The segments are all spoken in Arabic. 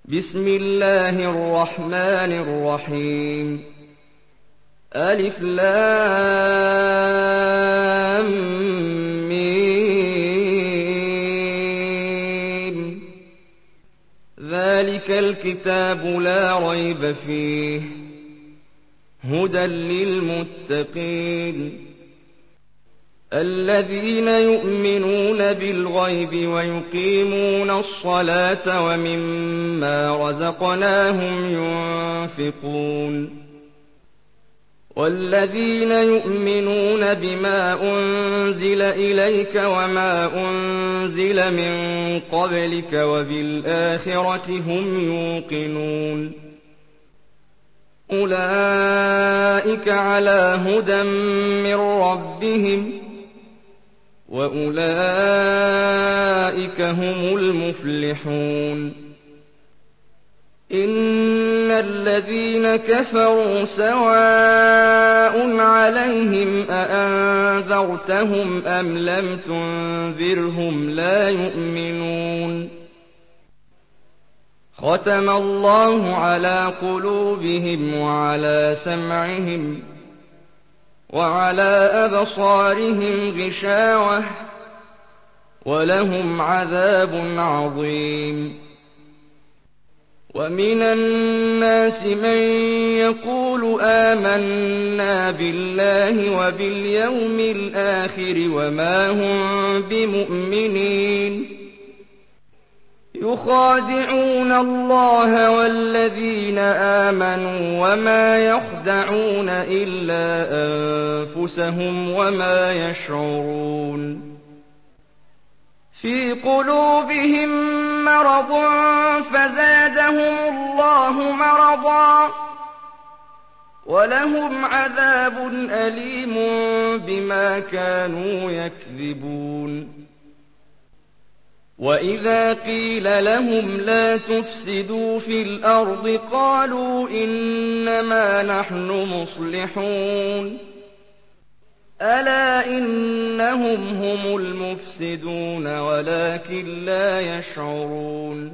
بسم الله الرحمن الرحيم ألف لام ميم ذلك الكتاب لا ريب فيه هدى للمتقين الذين يؤمنون بالغيب ويقيمون الصلاة ومما رزقناهم ينفقون والذين يؤمنون بما أنزل إليك وما أنزل من قبلك وبالآخرة هم يوقنون أولئك على هدى من ربهم وأولئك هم المفلحون إن الذين كفروا سواء عليهم أأنذرتهم أم لم تنذرهم لا يؤمنون ختم الله على قلوبهم وعلى سمعهم وعلى أبصارهم غشاوة ولهم عذاب عظيم ومن الناس من يقول آمنا بالله وباليوم الآخر وما هم بمؤمنين يخادعون الله والذين آمنوا وما يخدعون إلا أنفسهم وما يشعرون في قلوبهم مرض فزادهم الله مرضا ولهم عذاب أليم بما كانوا يكذبون وإذا قيل لهم لا تفسدوا في الأرض قالوا إنما نحن مصلحون ألا إنهم هم المفسدون ولكن لا يشعرون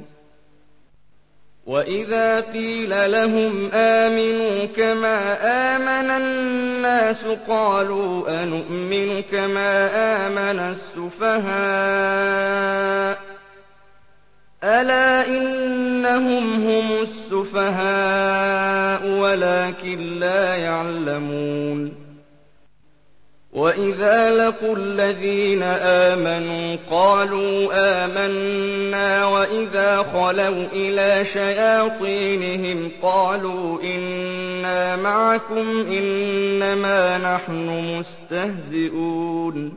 وإذا قيل لهم آمنوا كما آمن الناس قالوا أنؤمن كما آمن السفهاء ألا إنهم هم السفهاء ولكن لا يعلمون وإذا لقوا الذين آمنوا قالوا آمنا وإذا خلوا إلى شياطينهم قالوا إنا معكم إنما نحن مستهزئون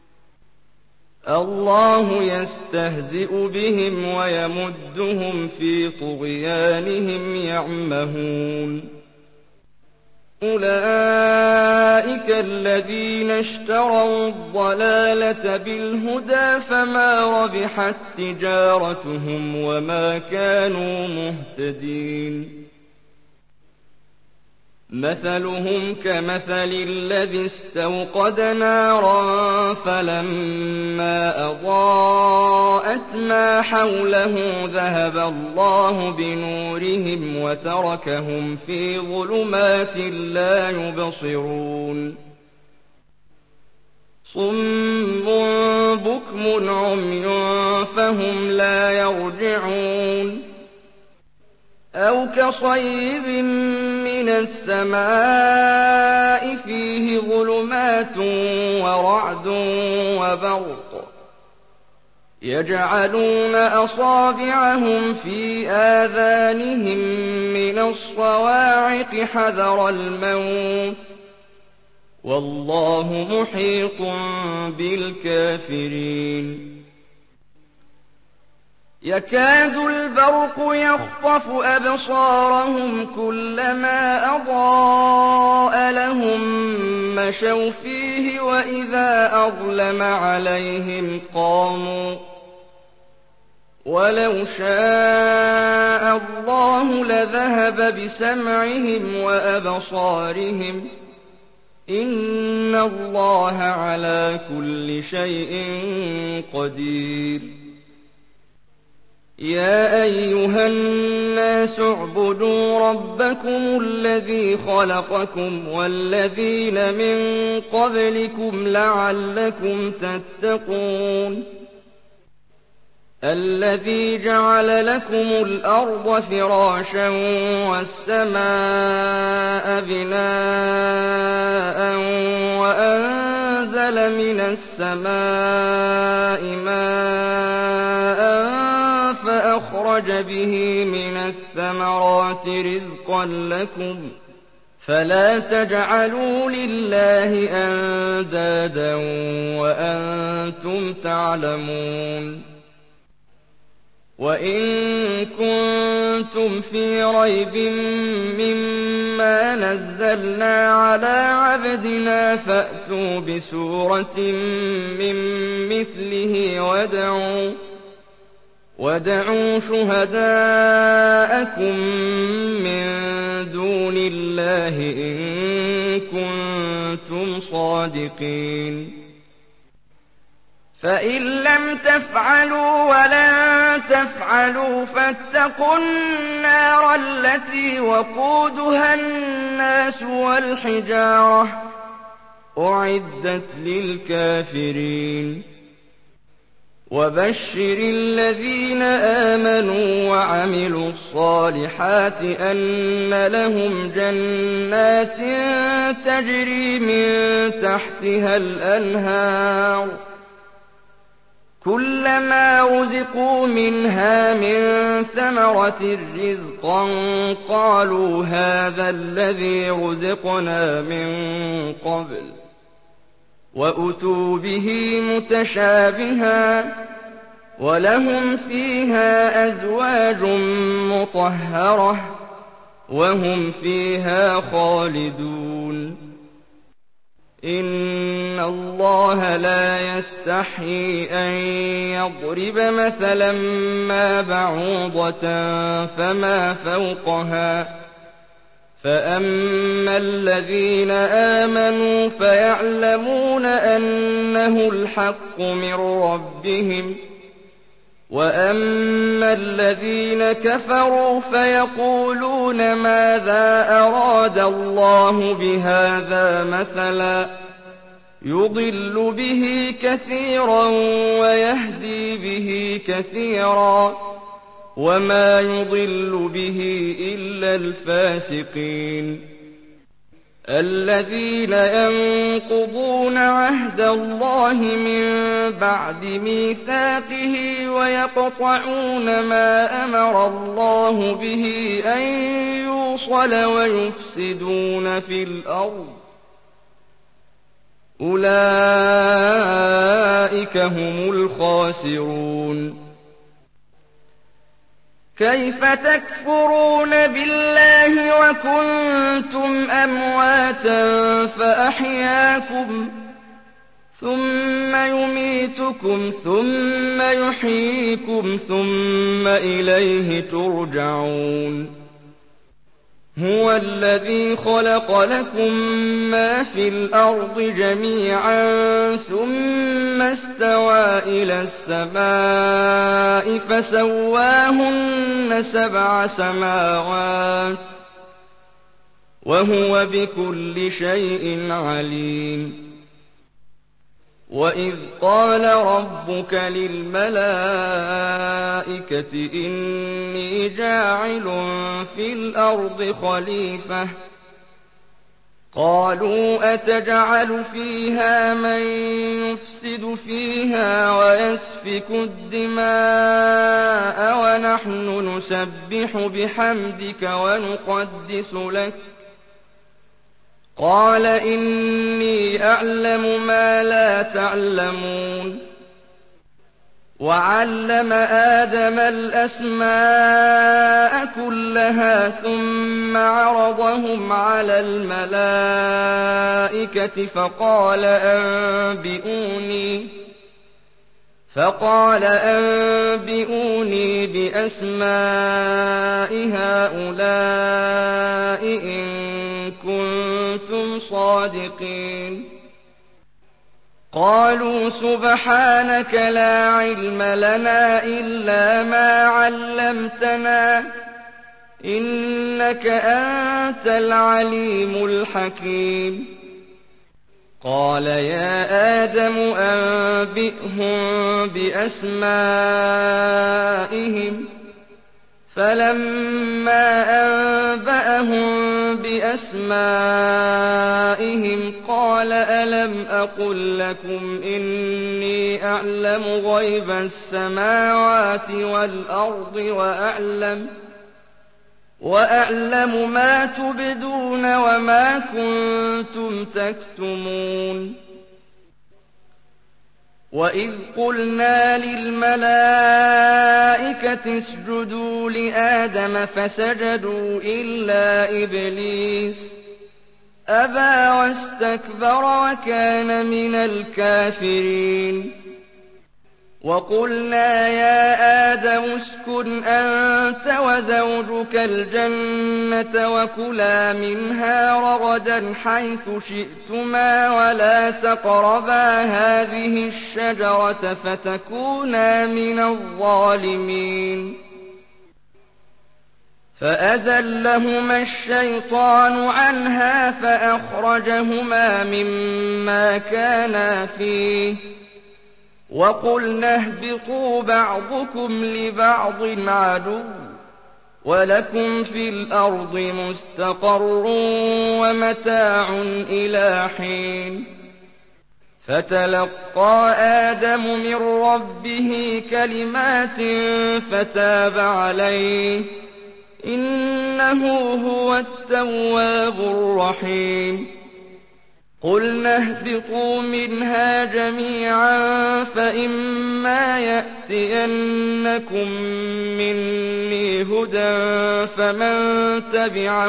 الله يستهزئ بهم ويمدهم في طغيانهم يعمهون أولئك الذين اشتروا الضلالة بالهدى فما ربحت تجارتهم وما كانوا مهتدين مثلهم كمثل الذي استوقد نارا فلما أضاءت ما حوله ذهب الله بنورهم وتركهم في ظلمات لا يبصرون صم بكم عمي فهم لا يرجعون أو كصيب من السماء فيه ظلمات ورعد وبرق يجعلون أصابعهم في آذانهم من الصواعق حذر الموت والله محيط بالكافرين يكاد البرق يخطف أبصارهم كلما أضاء لهم مشوا فيه وإذا أظلم عليهم قاموا ولو شاء الله لذهب بسمعهم وأبصارهم إن الله على كل شيء قدير يا أيها الناس النَّاسُ اعْبُدُوا رَبَّكُمُ الَّذِي خَلَقَكُمْ وَالَّذِينَ مِن قَبْلِكُمْ لَعَلَّكُمْ تَتَّقُونَ الَّذِي جَعَلَ لَكُمُ الْأَرْضَ فِرَاشًا وَالسَّمَاءَ بِنَاءً وَأَنزَلَ مِنَ السَّمَاءِ مَاءً فَأَخْرَجَ بِهِ مِنَ الثَّمَرَاتِ رِزْقًا لَّكُمْ فَلَا تَجْعَلُوا لِلَّهِ أَندَادًا وَأَنتُمْ تَعْلَمُونَ وَإِن كُنتُمْ فِي رَيْبٍ مِّمَّا نَزَّلْنَا عَلَىٰ عَبْدِنَا فَأْتُوا بِسُورَةٍ مِّن مِّثْلِهِ وَادْعُوا شُهَدَاءَكُم مِّن دُونِ اللَّهِ إِن كُنتُمْ صَادِقِينَ فَإِن لَّمْ تَفْعَلُوا وَلَن تَفْعَلُوا فَاتَّقُوا النَّارَ الَّتِي وَقُودُهَا النَّاسُ وَالْحِجَارَةُ ۖ أُعِدَّتْ لِلْكَافِرِينَ وَبَشِّرِ الَّذِينَ آمَنُوا وَعَمِلُوا الصَّالِحَاتِ أَنَّ لَهُمْ جَنَّاتٍ تَجْرِي مِن تَحْتِهَا الْأَنْهَارُ كُلَّمَا رُزِقُوا مِنْهَا مِن ثَمَرَةٍ رِّزْقًا قَالُوا هَٰذَا الَّذِي رُزِقْنَا مِن قَبْلُ وَأُتُوا بِهِ مُتَشَابِهًا وَلَهُمْ فِيهَا أَزْوَاجٌ مُّطَهَّرَةٌ وَهُمْ فِيهَا خَالِدُونَ إِنَّ اللَّهَ لَا يَسْتَحْيِي أَن يَضْرِبَ مَثَلًا مَّا بَعُوضَةً فَمَا فَوْقَهَا ۚ فَأَمَّا الَّذِينَ آمَنُوا فَيَعْلَمُونَ أَنَّهُ الْحَقُّ مِن رَّبِّهِمْ ۖ وَأَمَّا الَّذِينَ كَفَرُوا فَيَقُولُونَ مَاذَا أَرَادَ اللَّهُ بِهَٰذَا مَثَلًا ۚ يُضِلُّ بِهِ كَثِيرًا وَيَهْدِي بِهِ كَثِيرًا ۚ وَمَا يُضِلُّ بِهِ إِلَّا الْفَاسِقِينَ الَّذِينَ يَنقُضُونَ عَهْدَ اللَّهِ مِن بَعْدِ مِيثَاقِهِ وَيَقْطَعُونَ مَا أَمَرَ اللَّهُ بِهِ أَن يُوصَلَ وَيُفْسِدُونَ فِي الْأَرْضِ ۚ أُولَٰئِكَ هُمُ الْخَاسِرُونَ كَيْفَ تَكْفُرُونَ بِاللَّهِ وَكُنتُمْ أَمْوَاتًا فَأَحْيَاكُمْ ثُمَّ يُمِيتُكُمْ ثُمَّ يُحْيِيكُمْ ثُمَّ إِلَيْهِ تُرْجَعُونَ هُوَ الَّذِي خَلَقَ لَكُم مَّا فِي الْأَرْضِ جَمِيعًا ثُمَّ اسْتَوَىٰ إِلَى السَّمَاءِ فَسَوَّاهُنَّ سَبْعَ سَمَاوَاتٍ ۚ وَهُوَ بِكُلِّ شَيْءٍ عَلِيمٌ وَإِذْ قَالَ رَبُّكَ لِلْمَلَائِكَةِ إِنِّي جَاعِلٌ فِي الْأَرْضِ خَلِيفَةً ۖ قَالُوا أَتَجْعَلُ فِيهَا مَن يُفْسِدُ فِيهَا وَيَسْفِكُ الدِّمَاءَ وَنَحْنُ نُسَبِّحُ بِحَمْدِكَ وَنُقَدِّسُ لَكَ ۖ قَالَ إِنِّي أَعْلَمُ مَا لَا تَعْلَمُونَ وَعَلَّمَ آدَمَ الْأَسْمَاءَ كُلَّهَا ثُمَّ عَرَضَهُمْ عَلَى الْمَلَائِكَةِ فَقَالَ أَنبِئُونِي بِأَسْمَاءِ هَٰؤُلَاءِ إِن كُنتُمْ صَادِقِينَ قَالُوا سُبْحَانَكَ لَا عِلْمَ لَنَا إِلَّا مَا عَلَّمْتَنَا ۖ إِنَّكَ أَنتَ الْعَلِيمُ الْحَكِيمُ قَالَ يَا آدَمُ أَنبِئْهُم بِأَسْمَائِهِمْ فَلَمَّا أَنبَأَهُم بِأَسْمَائِهِمْ قَالَ أَلَمْ أَقُل لَّكُمْ إِنِّي أَعْلَمُ غَيْبَ السَّمَاوَاتِ وَالْأَرْضِ وَأَعْلَمُ مَا تُبْدُونَ وَمَا كُنتُمْ تَكْتُمُونَ وَإِذْ قُلْنَا لِلْمَلَائِكَةِ اسْجُدُوا لِآدَمَ فَسَجَدُوا إِلَّا إِبْلِيسَ أَبَىٰ وَاسْتَكْبَرَ وَكَانَ مِنَ الْكَافِرِينَ وَقُلْنَا يَا آدَمُ اسْكُنْ أَنتَ وَزَوْجُكَ الْجَنَّةَ وَكُلَا مِنْهَا رَغَدًا حَيْثُ شِئْتُمَا وَلَا تَقْرَبَا هَٰذِهِ الشَّجَرَةَ فَتَكُونَا مِنَ الظَّالِمِينَ فَأَزَلَّهُمَا الشَّيْطَانُ عَنْهَا فَأَخْرَجَهُمَا مِمَّا كَانَا فِيهِ وَقُلْنَا اهْبِطُوا بَعْضُكُمْ لِبَعْضٍ عَدُوٌّ وَلَكُمْ فِي الْأَرْضِ مُسْتَقَرٌّ وَمَتَاعٌ إِلَىٰ حِينٍ فَتَلَقَّىٰ آدَمُ مِن رَّبِّهِ كَلِمَاتٍ فَتَابَ عَلَيْهِ ۚ إِنَّهُ هُوَ التَّوَّابُ الرَّحِيمُ قُلْنَا اهْبِطُوا مِنْهَا جَمِيعًا فَإِمَّا يَأْتِيَنَّكُم مِّنِّي هُدًى فَمَن تَبِعَ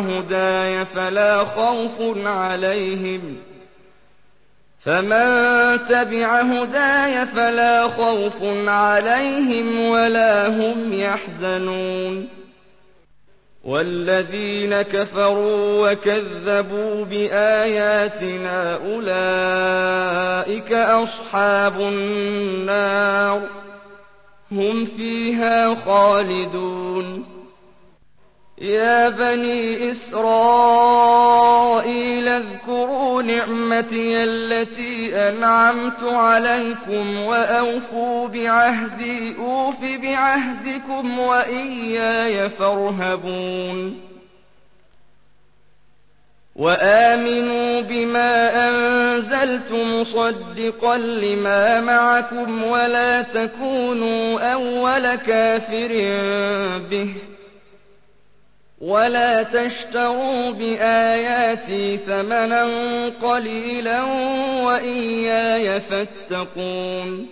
هُدَايَ فَلَا خَوْفٌ عَلَيْهِمْ وَلَا هُمْ يَحْزَنُونَ وَالَّذِينَ كَفَرُوا وَكَذَّبُوا بِآيَاتِنَا أُولَٰئِكَ أَصْحَابُ النَّارِ ۖ هُمْ فِيهَا خَالِدُونَ يَا بَنِي إِسْرَائِيلَ اذْكُرُوا نِعْمَتِيَ الَّتِي أَنْعَمْتُ عَلَيْكُمْ وَأَوْفُوا بِعَهْدِي أُوفِ بِعَهْدِكُمْ وَإِيَّايَ فَارْهَبُونِ وَآمِنُوا بِمَا أَنزَلْتُ مُصَدِّقًا لِّمَا مَعَكُمْ وَلَا تَكُونُوا أَوَّلَ كَافِرٍ بِهِ وَلَا تَشْتَرُوا بِآيَاتِي ثَمَنًا قَلِيلًا وَإِيَّايَ فَاتَّقُونِ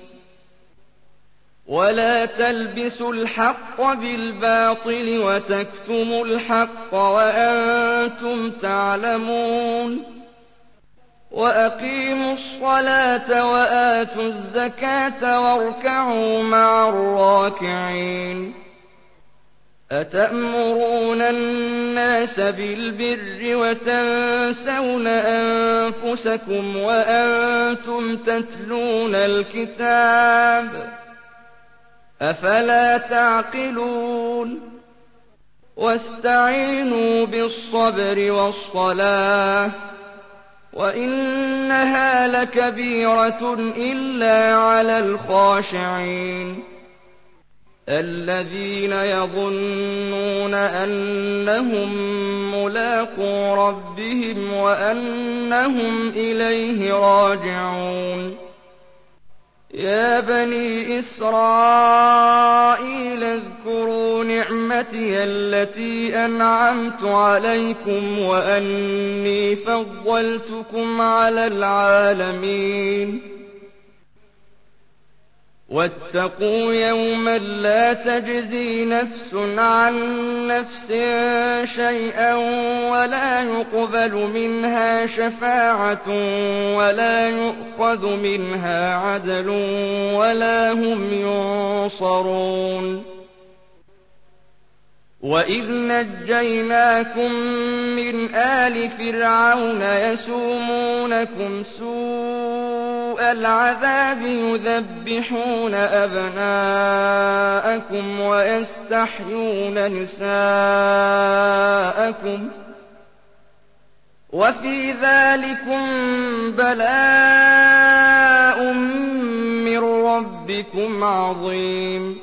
وَلَا تَلْبِسُوا الْحَقَّ بِالْبَاطِلِ وَتَكْتُمُوا الْحَقَّ وَأَنتُمْ تَعْلَمُونَ وَأَقِيمُوا الصَّلَاةَ وَآتُوا الزَّكَاةَ وَارْكَعُوا مَعَ الرَّاكِعِينَ أَتَأْمُرُونَ النَّاسَ بِالْبِرِّ وَتَنسَوْنَ أَنفُسَكُمْ وَأَنتُمْ تَتْلُونَ الْكِتَابَ ۚ أَفَلَا تَعْقِلُونَ وَاسْتَعِينُوا بِالصَّبْرِ وَالصَّلَاةِ ۚ وَإِنَّهَا لَكَبِيرَةٌ إِلَّا عَلَى الْخَاشِعِينَ الَّذِينَ يَظُنُّونَ أَنَّهُم مُّلَاقُو رَبِّهِمْ وَأَنَّهُمْ إِلَيْهِ رَاجِعُونَ يَا بَنِي إِسْرَائِيلَ اذْكُرُوا نِعْمَتِيَ الَّتِي أَنْعَمْتُ عَلَيْكُمْ وَأَنِّي فَضَّلْتُكُمْ عَلَى الْعَالَمِينَ وَاتَّقُوا يَوْمًا لَّا تَجْزِي نَفْسٌ عَن نَّفْسٍ شَيْئًا وَلَا يُقْبَلُ مِنْهَا شَفَاعَةٌ وَلَا يُؤْخَذُ مِنْهَا عَدْلٌ وَلَا هُمْ يُنصَرُونَ وَإِذْ نَجَّيْنَاكُم مِّنْ آلِ فِرْعَوْنَ يَسُومُونَكُمْ سُوءَ سُوءَ الْعَذَابِ يُذَبِّحُونَ أَبْنَاءَكُمْ وَيَسْتَحْيُونَ نِسَاءَكُمْ ۚ وَفِي ذَٰلِكُم بَلَاءٌ مِّن رَّبِّكُمْ عَظِيمٌ.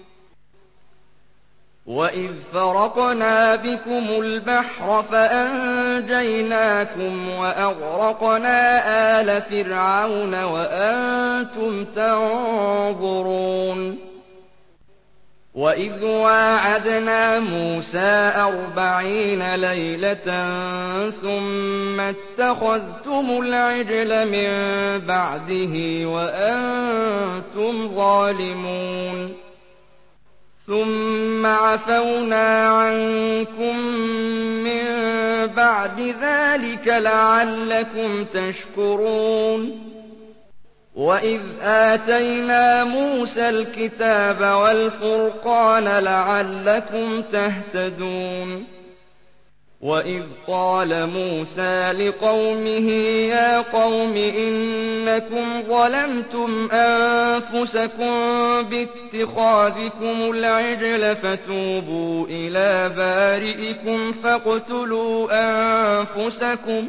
وَإِذْ فَرَقْنَا بِكُمُ الْبَحْرَ فَأَنجَيْنَاكُمْ وَأَغْرَقْنَا آلَ فِرْعَوْنَ وَأَنتُمْ تَنظُرُونَ وَإِذْ وَاعَدْنَا مُوسَىٰ 40 لَيْلَةً ثُمَّ اتَّخَذْتُمُ الْعِجْلَ مِن بَعْدِهِ وَأَنتُمْ ظَالِمُونَ ثُمَّ عَفَوْنَا عَنكُم مِّن بَعْدِ ذَٰلِكَ لَعَلَّكُمْ تَشْكُرُونَ وَإِذْ آتَيْنَا مُوسَى الْكِتَابَ وَالْفُرْقَانَ لَعَلَّكُمْ تَهْتَدُونَ وَإِذْ قَالَ مُوسَىٰ لِقَوْمِهِ يَا قَوْمِ إِنَّكُمْ ظَلَمْتُمْ أَنفُسَكُم بِاتِّخَاذِكُمُ الْعِجْلَ فَتُوبُوا إِلَىٰ بَارِئِكُمْ فَاقْتُلُوا أَنفُسَكُمْ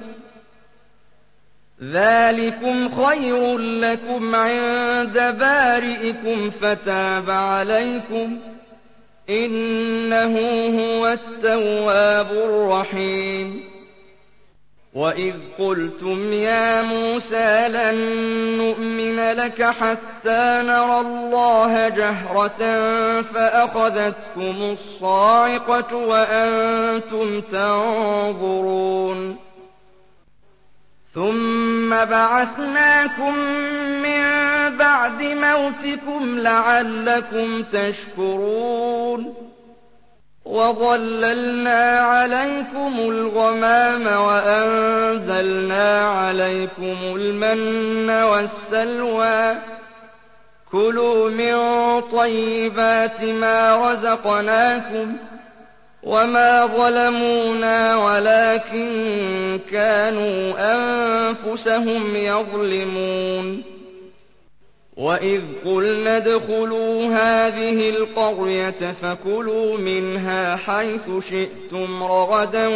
ذَٰلِكُمْ خَيْرٌ لَّكُمْ عِندَ بَارِئِكُمْ فَتَابَ عَلَيْكُمْ ۚ إِنَّهُ هُوَ التَّوَّابُ الرَّحِيمُ وَإِذْ قُلْتُمْ يَا مُوسَىٰ لَن نُّؤْمِنَ لَكَ حَتَّىٰ نَرَى اللَّهَ جَهْرَةً فَأَخَذَتْكُمُ الصَّاعِقَةُ وَأَنتُمْ تَنظُرُونَ ثُمَّ بَعَثْنَاكُم مِّن بَعْدِ مَوْتِكُمْ لَعَلَّكُمْ تَشْكُرُونَ وَظَلَّلْنَا عَلَيْكُمُ الْغَمَامَ وَأَنزَلْنَا عَلَيْكُمُ الْمَنَّ وَالسَّلْوَىٰ ۖ كُلُوا مِن طَيِّبَاتِ مَا رَزَقْنَاكُمْ ۚ وَمَا ظَلَمُونَا وَلَٰكِن كَانُوا أَنفُسَهُمْ يَظْلِمُونَ وَإِذْ قُلْنَا ادْخُلُوا هَٰذِهِ الْقَرْيَةَ فَكُلُوا مِنْهَا حَيْثُ شِئْتُمْ رَغَدًا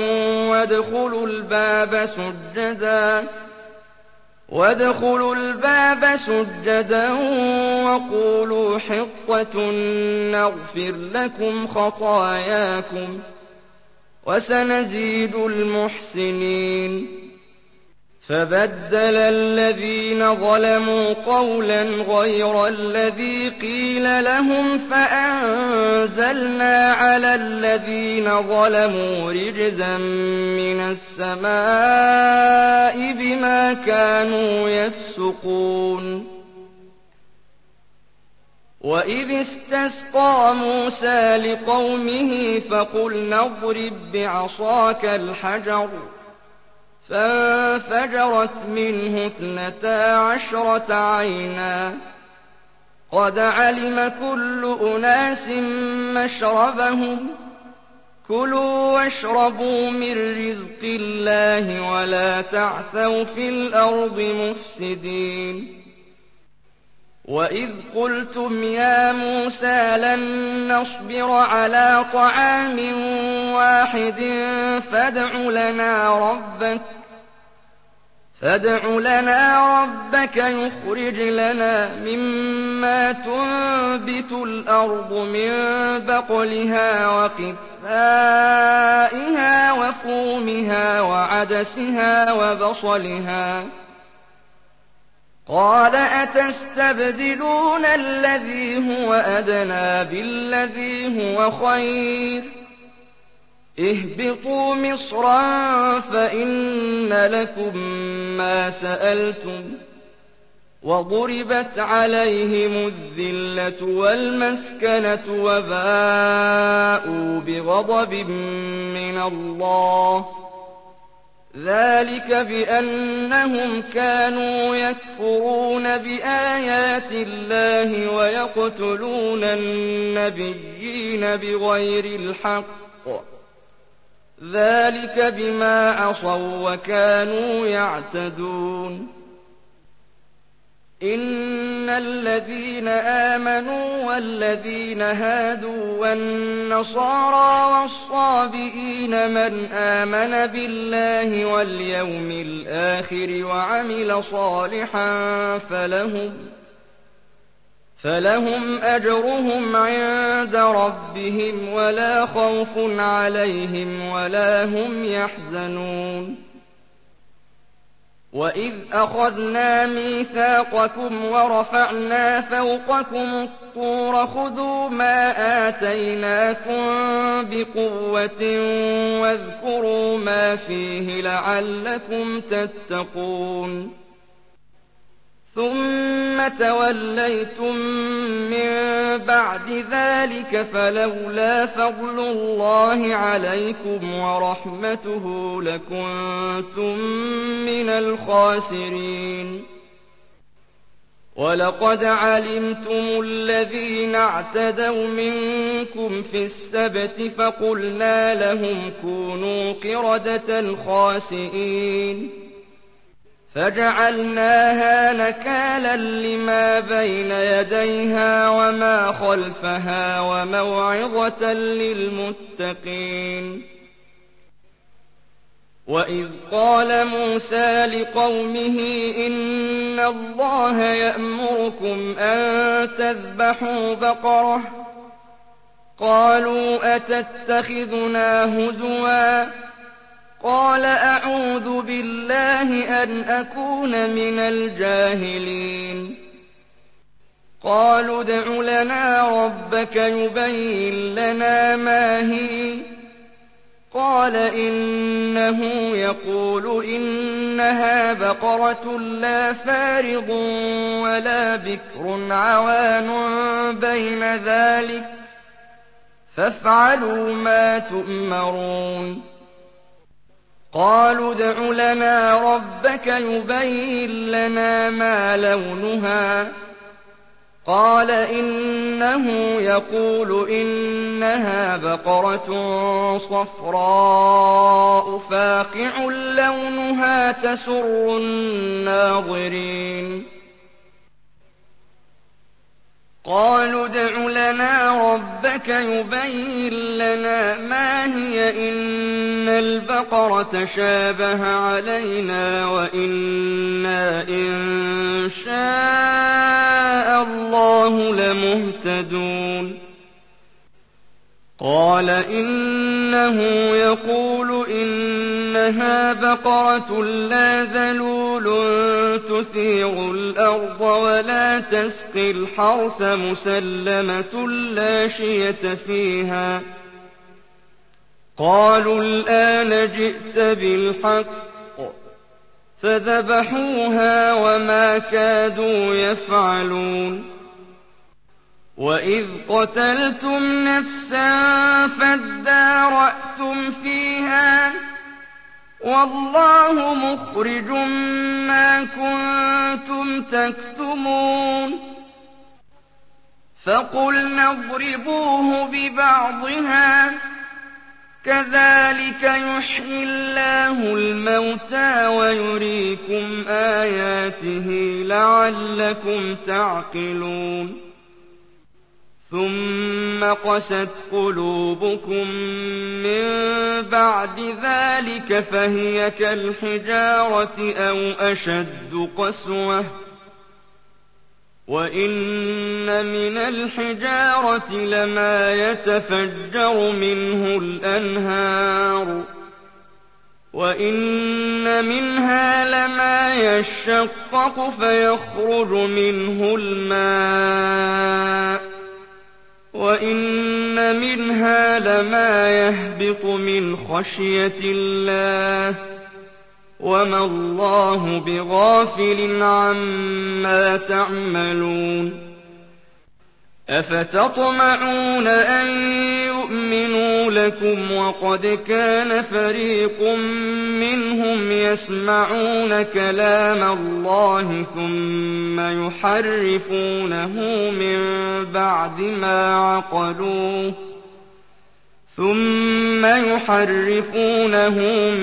وَادْخُلُوا الْبَابَ سُجَّدًا وَقُولُوا حِطَّةٌ نَّغْفِرْ لَكُمْ خَطَايَاكُمْ ۚ وَسَنَزِيدُ الْمُحْسِنِينَ فَبَدَّلَ الَّذِينَ ظَلَمُوا قَوْلًا غَيْرَ الَّذِي قِيلَ لَهُمْ فَأَنزَلْنَا عَلَى الَّذِينَ ظَلَمُوا رِجْزًا مِّنَ السَّمَاءِ بِمَا كَانُوا يَفْسُقُونَ وَإِذِ اسْتَسْقَىٰ مُوسَىٰ لِقَوْمِهِ فَقُلْنَا اضْرِب بِّعَصَاكَ الْحَجَرَ ۖ فَانفَجَرَتْ مِنْهُ 12 عَيْنًا ۖ قَدْ عَلِمَ كُلُّ أُنَاسٍ مَّشْرَبَهُمْ ۖ كُلُوا وَاشْرَبُوا مِن رِّزْقِ اللَّهِ وَلَا تَعْثَوْا فِي الْأَرْضِ مُفْسِدِينَ وَإِذْ قُلْتُمْ يَا مُوسَىٰ لَن نَّصْبِرَ عَلَىٰ طَعَامٍ وَاحِدٍ فَادْعُ لَنَا رَبَّكَ يُخْرِجْ لَنَا مِمَّا تُنبِتُ الْأَرْضُ مِن بَقْلِهَا وَقِثَّائِهَا وَفُومِهَا وَعَدَسِهَا وَبَصَلِهَا ۖ قَالَ أَتَسْتَبْدِلُونَ الَّذِي هُوَ أَدْنَىٰ بِالَّذِي هُوَ خَيْرٌ ۚ اهْبِطُوا مِصْرًا فَإِنَّ لَكُم مَّا سَأَلْتُمْ ۗ وَضُرِبَتْ عَلَيْهِمُ الذِّلَّةُ وَالْمَسْكَنَةُ وَبَاءُوا بِغَضَبٍ مِّنَ اللَّهِ ۗ ذَٰلِكَ بِأَنَّهُمْ كَانُوا يَكْفُرُونَ بِآيَاتِ اللَّهِ وَيَقْتُلُونَ النَّبِيِّينَ بِغَيْرِ الْحَقِّ ۗ ذَٰلِكَ بِمَا عَصَوا وَّكَانُوا يَعْتَدُونَ إن الذين آمنوا والذين هادوا والنصارى والصابئين من آمن بالله واليوم الآخر وعمل صالحا فلهم أجرهم عند ربهم ولا خوف عليهم ولا هم يحزنون وإذ أخذنا ميثاقكم ورفعنا فوقكم الطور خذوا ما آتيناكم بقوة واذكروا ما فيه لعلكم تتقون ثم توليتم من بعد ذلك فلولا فضل الله عليكم ورحمته لكنتم من الخاسرين ولقد علمتم الذين اعتدوا منكم في السبت فقلنا لهم كونوا قردة خاسئين فجعلناها نكالا لما بين يديها وما خلفها وموعظة للمتقين وإذ قال موسى لقومه إن الله يأمركم أن تذبحوا بقرة قالوا أتتخذنا هزوا قال أعوذ بالله أن أكون من الجاهلين قالوا ادع لنا ربك يبين لنا ما هي قال إنه يقول إنها بقرة لا فارض ولا بكر عوان بين ذلك فافعلوا ما تؤمرون قالوا ادع لنا ربك يبين لنا ما لونها قال إنه يقول إنها بقرة صفراء فاقع لونها تسر الناظرين قالوا ادع لنا ربك يبين لنا ما هي إن البقرة شابه علينا وإنا إن شاء الله لمهتدون قال إنه يقول إنها بقرة لا ذلول تثير الأرض ولا تسقي الحرث مسلمة لا شية فيها قالوا الآن جئت بالحق فذبحوها وما كادوا يفعلون وإذ قتلتم نفسا فادارأتم فيها والله مخرج ما كنتم تكتمون فقلنا اضربوه ببعضها كذلك يحيي الله الموتى ويريكم آياته لعلكم تعقلون ثم قست قلوبكم من بعد ذلك فهي كالحجارة أو أشد قسوة وإن من الحجارة لما يتفجر منه الأنهار وإن منها لما يشقق فيخرج منه الماء وإن منها لما يهبط من خشية الله وما الله بغافل عما تعملون أفتطمعون أن يؤمنوا لكم وقد كان فريق منهم يسمعون كلام الله ثم يحرفونه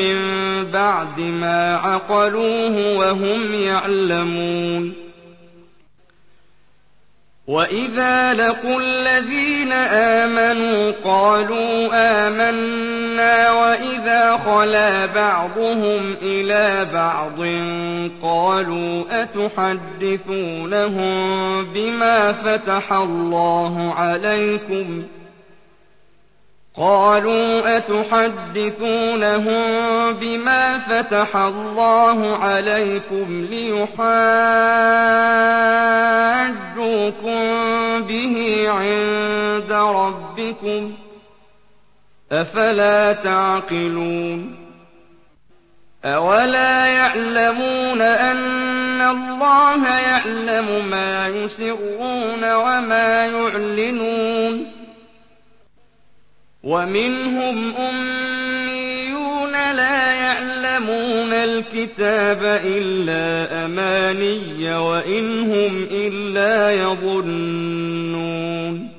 من بعد ما عقلوه وهم يعلمون وَإِذَا لَقُوا الَّذِينَ آمَنُوا قَالُوا آمَنَّا وَإِذَا خَلَا بَعْضُهُمْ إِلَىٰ بَعْضٍ قَالُوا أَتُحَدِّثُونَهُم بِمَا فَتَحَ اللَّهُ عَلَيْكُمْ لِيُحَاجُّوكُم بِهِ عِندَ رَبِّكُمْ ۚ أَفَلَا تَعْقِلُونَ أَوَلَا يَعْلَمُونَ أَنَّ اللَّهَ يَعْلَمُ مَا يُسِرُّونَ وَمَا يُعْلِنُونَ وَمِنْهُمْ أُمِّيُّونَ لَا يَعْلَمُونَ الْكِتَابَ إِلَّا أَمَانِيَّ وَإِنْ هُمْ إِلَّا يَظُنُّونَ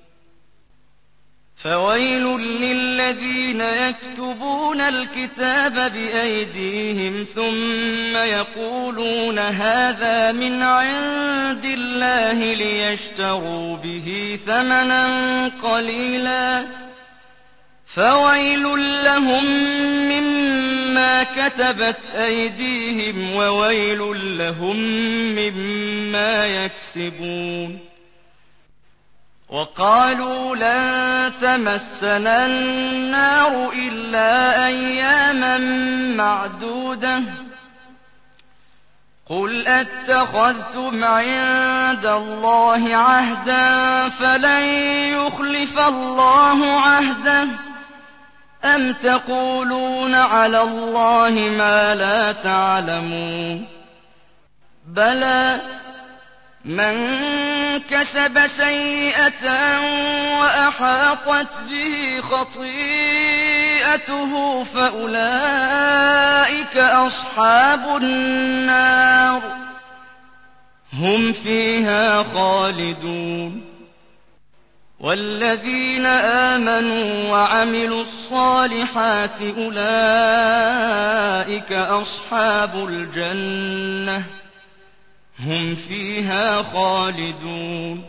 فَوَيْلٌ لِّلَّذِينَ يَكْتُبُونَ الْكِتَابَ بِأَيْدِيهِمْ ثُمَّ يَقُولُونَ هَٰذَا مِنْ عِندِ اللَّهِ لِيَشْتَرُوا بِهِ ثَمَنًا قَلِيلًا ۖ فَوَيْلٌ لَّهُم مِّمَّا كَتَبَتْ أَيْدِيهِمْ وَوَيْلٌ لَّهُم مِّمَّا يَكْسِبُونَ وَقَالُوا لَن تَمَسَّنَا النَّارُ إِلَّا أَيَّامًا مَّعْدُودَةً ۚ قُلْ أَتَّخَذْتُمْ عِندَ اللَّهِ عَهْدًا فَلَن يُخْلِفَ اللَّهُ عَهْدَهُ ۖ أَمْ تَقُولُونَ عَلَى اللَّهِ مَا لَا تَعْلَمُونَ بَلَىٰ مَن كَسَبَ سَيِّئَةً وَأَحَاطَتْ بِهِ خَطِيئَتُهُ فَأُولَٰئِكَ أَصْحَابُ النَّارِ ۖ هُمْ فِيهَا خَالِدُونَ وَالَّذِينَ آمَنُوا وَعَمِلُوا الصَّالِحَاتِ أُولَٰئِكَ أَصْحَابُ الْجَنَّةِ ۖ هُمْ فِيهَا خَالِدُونَ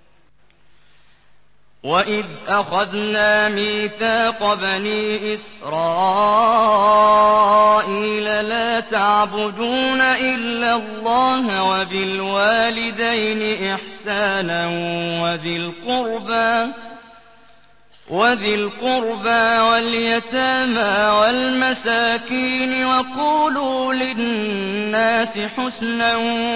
وَإِذْ أَخَذْنَا مِيثَاقَ بَنِي إِسْرَائِيلَ لَا تَعْبُدُونَ إِلَّا اللَّهَ وَبِالْوَالِدَيْنِ إِحْسَانًا وَذِي الْقُرْبَىٰ وَالْيَتَامَىٰ وَالْمَسَاكِينِ وَقُولُوا لِلنَّاسِ حُسْنًا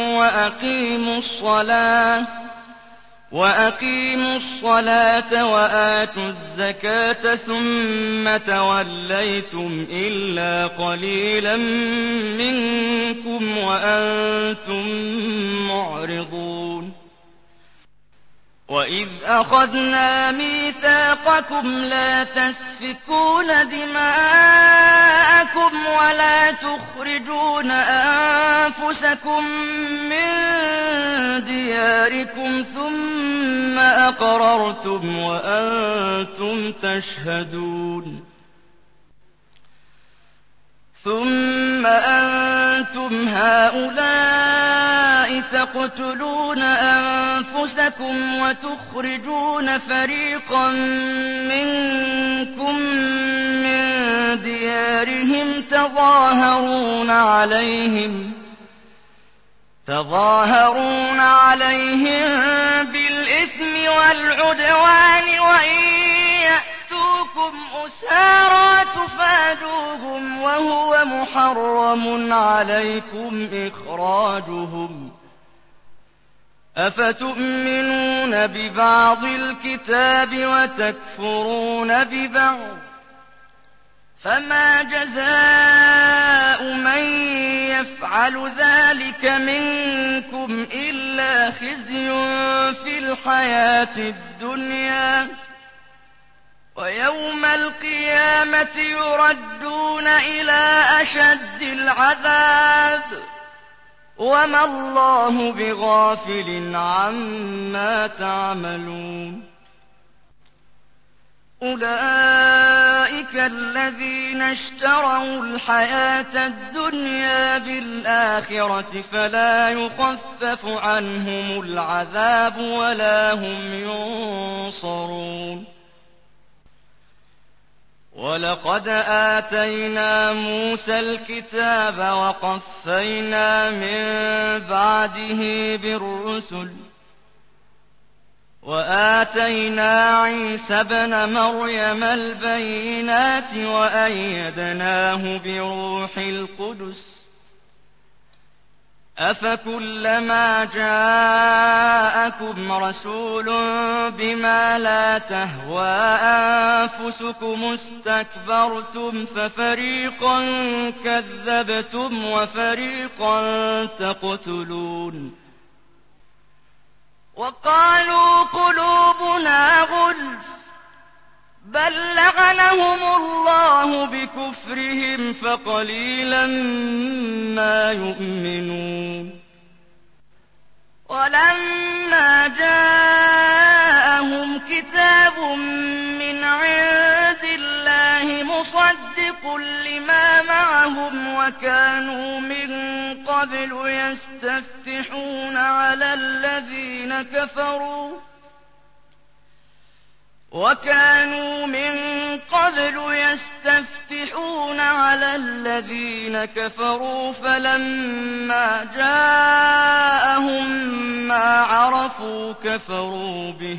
وَأَقِيمُوا الصَّلَاةَ وَآتُوا الزَّكَاةَ ثُمَّ تَوَلَّيْتُمْ إِلَّا قَلِيلًا مِّنكُمْ وَأَنتُم مُّعْرِضُونَ وَإِذْ أَخَذْنَا مِيثَاقَكُمْ لَا تَسْفِكُونَ دِمَاءَكُمْ وَلَا تُخْرِجُونَ أَنفُسَكُم مِّن دِيَارِكُمْ ثُمَّ أَقْرَرْتُمْ وَأَنتُمْ تَشْهَدُونَ ثُمَّ أَنتُمْ هَٰؤُلَاءِ تَقْتُلُونَ أَنفُسَكُمْ وَتُخْرِجُونَ فَرِيقًا مِّنكُم مِّن دِيَارِهِمْ تَظَاهَرُونَ عَلَيْهِم بِالْإِثْمِ وَالْعُدْوَانِ وَإِن يَأْتُوكُمْ أُسَارَىٰ تُفَادُوهُمْ وَهُوَ مُحَرَّمٌ عَلَيْكُمْ إِخْرَاجُهُمْ ۚ أَفَتُؤْمِنُونَ بِبَعْضِ الْكِتَابِ وَتَكْفُرُونَ بِبَعْضٍ ۚ فَمَا جَزَاءُ مَن يَفْعَلُ ذَٰلِكَ مِنكُمْ إِلَّا خِزْيٌ فِي الْحَيَاةِ الدُّنْيَا ۖ وَيَوْمَ الْقِيَامَةِ يُرَدُّونَ إِلَىٰ أَشَدِّ الْعَذَابِ ۗ وَمَا اللَّهُ بِغَافِلٍ عَمَّا تَعْمَلُونَ أُولَٰئِكَ أُولَئِكَ الَّذِينَ اشْتَرَوُا الْحَيَاةَ الدُّنْيَا بِالْآخِرَةِ فَلَا يُخَفَّفُ عَنْهُمُ الْعَذَابُ وَلَا هُمْ يُنصَرُونَ وَلَقَدْ آتَيْنَا مُوسَى الْكِتَابَ وَقَفَّيْنَا مِن بَعْدِهِ بِالرُّسُلِ وَآتَيْنَا عِيسَى ابْنَ مَرْيَمَ الْبَيِّنَاتِ وَأَيَّدْنَاهُ بِرُوحِ الْقُدُسِ أَفَكُلَّمَا جَاءَكُمْ رَسُولٌ بِمَا لَا تَهْوَىٰ أَنفُسُكُمُ اسْتَكْبَرْتُمْ فَفَرِيقًا كَذَّبْتُمْ وَفَرِيقًا تَقْتُلُونَ وَقَالُوا قُلُوبُنَا غُلْفٌ بَل لَّعَنَهُمُ اللَّهُ بِكُفْرِهِمْ فَقَلِيلًا مَّا يُؤْمِنُونَ وَلَمَّا جَاءَهُمْ كِتَابٌ مِّنْ عِندِ اللَّهِ مُصَدِّقٌ لِّمَا مَعَهُمْ وَكَانُوا مِن قَبْلُ يَسْتَفْتِحُونَ عَلَى الَّذِينَ كَفَرُوا فَلَمَّا جَاءَهُم مَّا عَرَفُوا كَفَرُوا بِهِ ۚ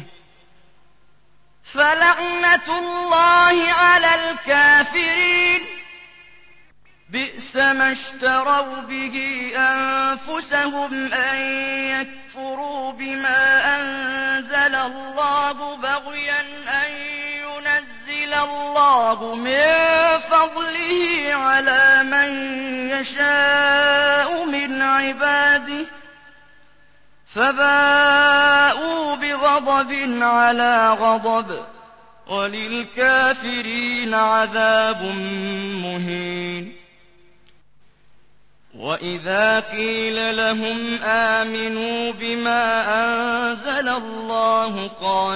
فَلَعْنَةُ اللَّهِ عَلَى الْكَافِرِينَ بِئْسَ مَا اشْتَرَوْا بِهِ أَنفُسَهُمْ أَن يَكْفُرُوا بِمَا أَنزَلَ اللَّهُ بَغْيًا أَن يُنَزِّلَ اللَّهُ مِن فَضْلِهِ عَلَىٰ مَن يَشَاءُ مِنْ عِبَادِهِ فَبَاءُوا بِغَضَبٍ عَلَىٰ غَضَبٍ ۚ وَلِلْكَافِرِينَ عَذَابٌ مُّهِينٌ وَإِذَا قِيلَ لَهُمْ آمِنُوا بِمَا أَنزَلَ اللَّهُ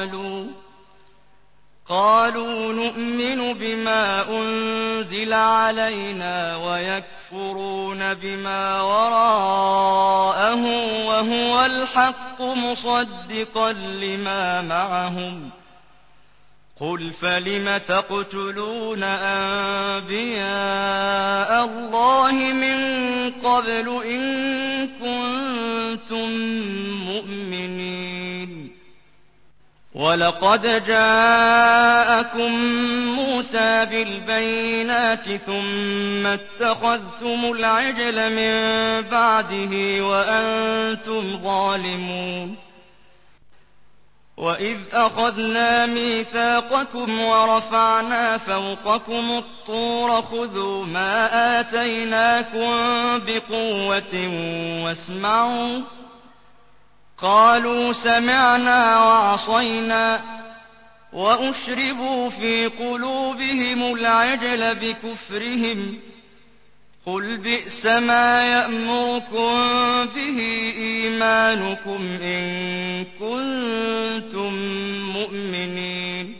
قَالُوا نُؤْمِنُ بِمَا أُنزِلَ عَلَيْنَا وَيَكْفُرُونَ بِمَا وَرَاءَهُ وَهُوَ الْحَقُّ مُصَدِّقًا لِّمَا مَعَهُمْ ۗ قُلْ فَلِمَ تَقْتُلُونَ أَنبِيَاءَ اللَّهِ مِن قَبْلُ إِن كُنتُم مُّؤْمِنِينَ وَلَقَدْ جَاءَكُم مُّوسَىٰ بِالْبَيِّنَاتِ ثُمَّ اتَّخَذْتُمُ الْعِجْلَ مِن بَعْدِهِ وَأَنتُمْ ظَالِمُونَ وَإِذْ أَخَذْنَا مِيثَاقَكُمْ وَرَفَعْنَا فَوْقَكُمُ الطُّورَ خُذُوا مَا آتَيْنَاكُم بِقُوَّةٍ وَاسْمَعُوا ۖ قَالُوا سَمِعْنَا وَعَصَيْنَا وَأُشْرِبُوا فِي قُلُوبِهِمُ الْعِجْلَ بِكُفْرِهِمْ ۚ قُلْ بِئْسَ مَا يَأْمُرُكُم بِهِ إِيمَانُكُمْ إِن كُنتُم مُّؤْمِنِينَ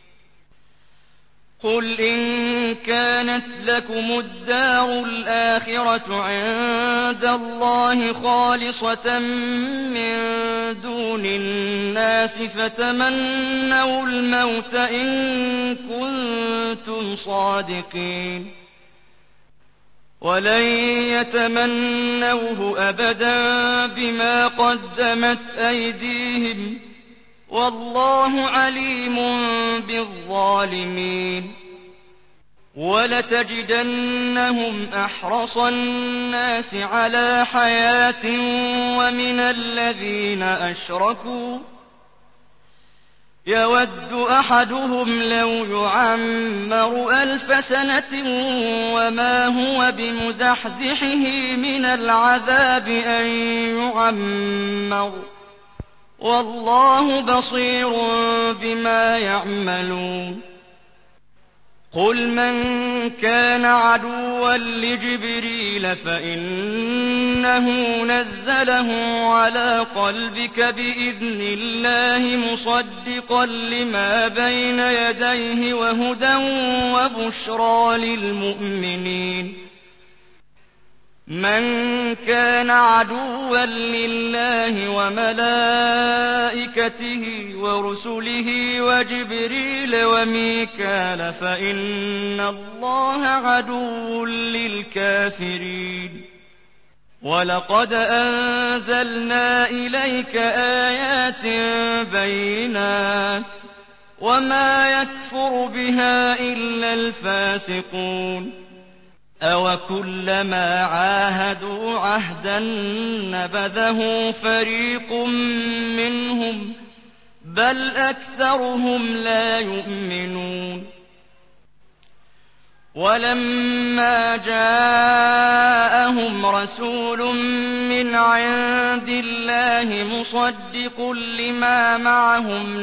قُلْ إِن كَانَتْ لَكُمُ الدَّارُ الْآخِرَةُ عِندَ اللَّهِ خَالِصَةً مِّن دُونِ النَّاسِ فَتَمَنَّوُا الْمَوْتَ إِن كُنتُمْ صَادِقِينَ وَلَن يَتَمَنَّوْهُ أَبَدًا بِمَا قَدَّمَتْ أَيْدِيهِمْ ۗ وَاللَّهُ عَلِيمٌ بِالظَّالِمِينَ وَلَتَجِدَنَّهُمْ أَحْرَصَ النَّاسِ عَلَىٰ حَيَاةٍ وَمِنَ الَّذِينَ أَشْرَكُوا يَوَدُّ أَحَدُهُمْ لَوْ يُعَمَّرُ 1000 سَنَةٍ وَمَا هُوَ بِمُزَحْزِحِهِ مِنَ الْعَذَابِ أَن يُعَمَّرَ ۗ وَاللَّهُ بَصِيرٌ بِمَا يَعْمَلُونَ قل من كان عدوا لجبريل فإنه نزله على قلبك بإذن الله مصدقا لما بين يديه وهدى وبشرى للمؤمنين. من كان عدوا لله وملائكته ورسله وجبريل وميكال فإن الله عدو للكافرين. ولقد أنزلنا إليك آيات بينات وما يكفر بها إلا الفاسقون. أَوَكُلَّمَا عَاهَدُوا عَهْدًا نَّبَذَهُ فَرِيقٌ مِّنْهُم بَلْ أَكْثَرُهُمْ لَا يُؤْمِنُونَ. وَلَمَّا جَاءَهُمْ رَسُولٌ مِّنْ عِندِ اللَّهِ مُصَدِّقٌ لِّمَا مَعَهُمْ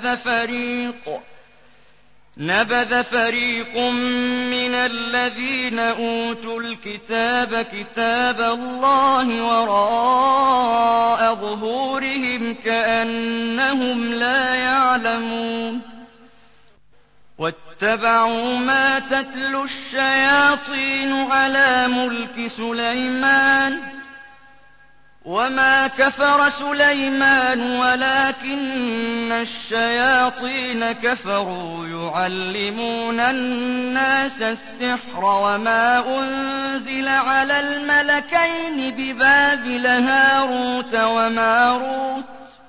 نبذ فريق من الذين أوتوا الكتاب كتاب الله وراء ظهورهم كأنهم لا يعلمون. واتبعوا ما تتلو الشياطين على ملك سليمان وما كفر سليمان ولكن الشياطين كفروا يعلمون الناس السحر وما أنزل على الملكين ببابل هاروت وماروت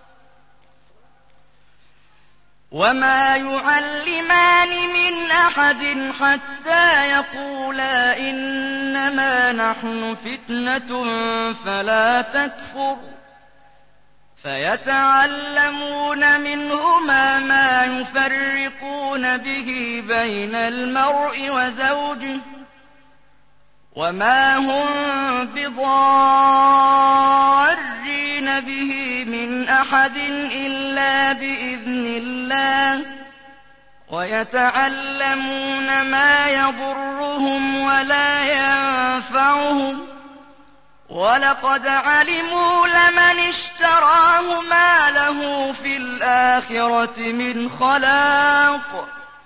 وما يعلمان من أحد حتى يقولا إنما نحن فتنة فلا تكفر فيتعلمون منهما ما يفرقون به بين المرء وزوجه وما هم بضارين به من أحد إلا بإذن الله ويتعلمون ما يضرهم ولا ينفعهم ولقد علموا لمن اشتراه ما له في الآخرة من خلاق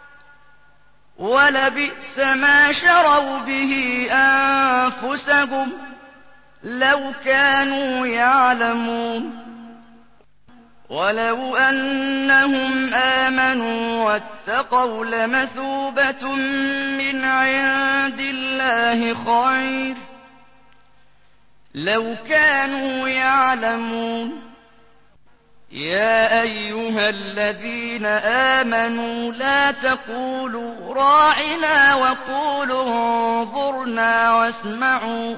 ولبئس ما شروا به أنفسهم لو كانوا يعلمون. ولو أنهم آمنوا واتقوا لمثوبة من عند الله خير لو كانوا يعلمون. يا أيها الذين آمنوا لا تقولوا راعنا وقولوا انظرنا واسمعوا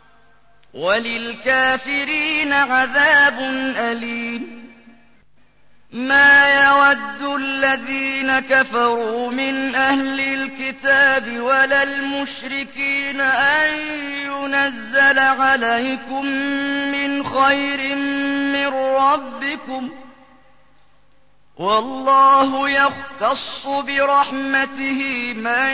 وللكافرين عذاب أليم. ما يود الذين كفروا من أهل الكتاب ولا المشركين أن ينزل عليكم من خير من ربكم والله يختص برحمته من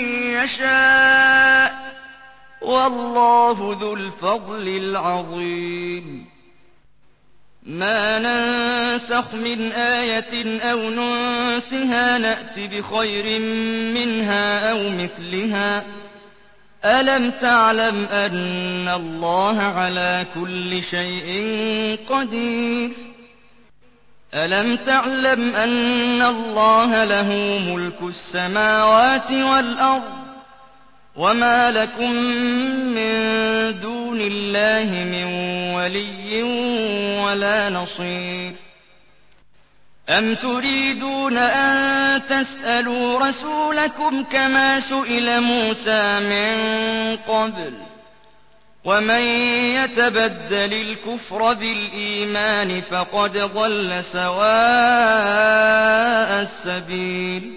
يشاء والله ذو الفضل العظيم. ما ننسخ من آية أو ننسها نأت بخير منها أو مثلها ألم تعلم أن الله على كل شيء قدير ألم تعلم أن الله له ملك السماوات والأرض وما لكم من دون الله من ولي ولا نصير. أم تريدون أن تسألوا رسولكم كما سئل موسى من قبل ومن يتبدل الكفر بالإيمان فقد ضل سواء السبيل.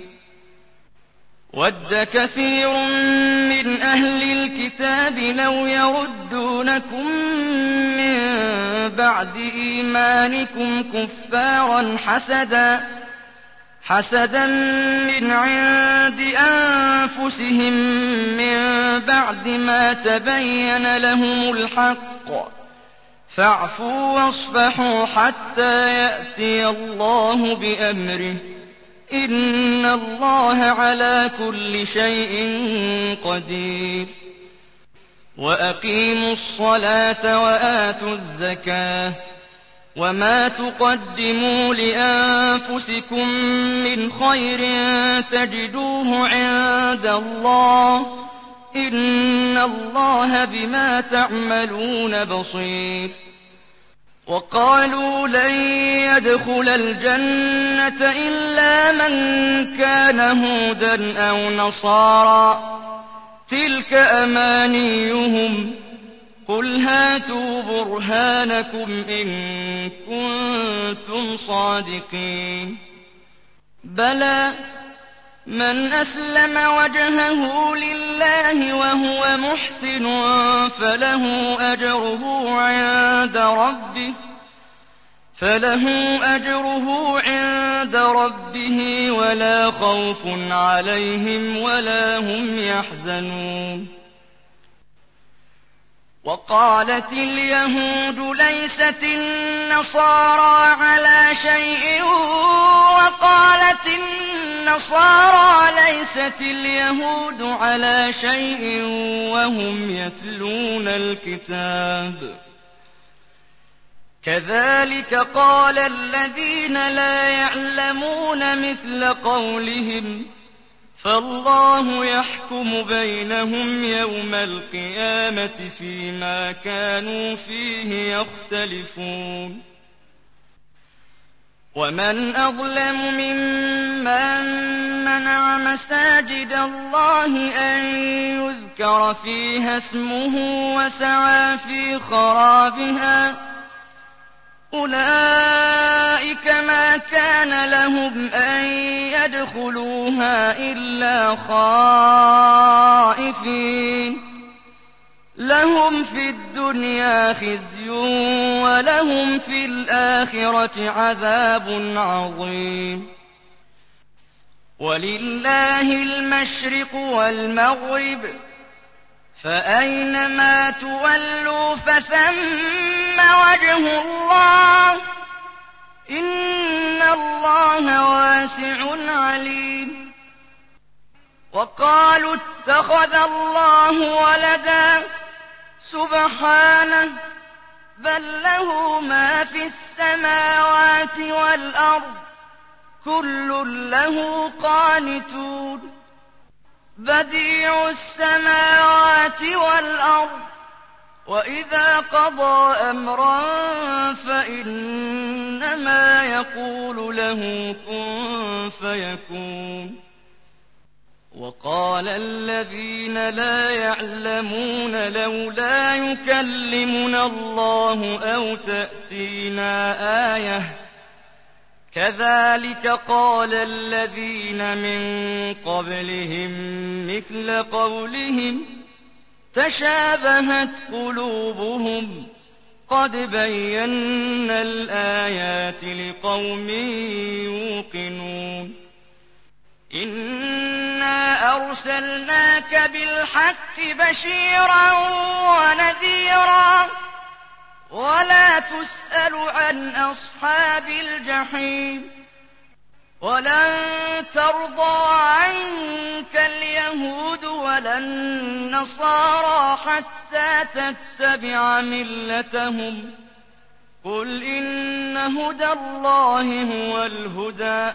ود كثير من أهل الكتاب لو يردونكم من بعد إيمانكم كفارا حسدا من عند أنفسهم من بعد ما تبين لهم الحق فاعفوا واصفحوا حتى يأتي الله بأمره إن الله على كل شيء قدير وأقيموا الصلاة وآتوا الزكاة وما تقدموا لأنفسكم من خير تجدوه عند الله إن الله بما تعملون بصير وقالوا لن يدخل الجنة إلا من كان هودا أو نصارى تلك أمانيهم قل هاتوا برهانكم إن كنتم صادقين بلى من أسلم وجهه لله وهو محسن فله أجره عند ربه ولا خوف عليهم ولا هم يحزنون وقالت اليهود ليست النصارى على شيء وقالت النصارى ليست اليهود على شيء وهم يتلون الكتاب كذلك قال الذين لا يعلمون مثل قولهم فالله يحكم بينهم يوم القيامة فيما كانوا فيه يختلفون ومن أظلم ممن منع مساجد الله أن يذكر فيها اسمه وسعى في خرابها أولئك ما كان لهم أن يدخلوها إلا خائفين لهم في الدنيا خزي ولهم في الآخرة عذاب عظيم ولله المشرق والمغرب فأينما تولوا فثم وجه الله إن الله واسع عليم وقالوا اتخذ الله ولدا سبحانه بل له ما في السماوات والأرض كل له قانتون بديع السماوات والأرض وإذا قضى أمرا فإنما يقول له كن فيكون وقال الذين لا يعلمون لولا يكلمنا الله أو تأتينا آية كذلك قال الذين من قبلهم مثل قولهم تشابهت قلوبهم قد بينا الآيات لقوم يوقنون إنا أرسلناك بالحق بشيرا ونذيرا ولا تسأل عن أصحاب الجحيم ولن ترضى عنك اليهود ولا النصارى حتى تتبع ملتهم قل إن هدى الله هو الهدى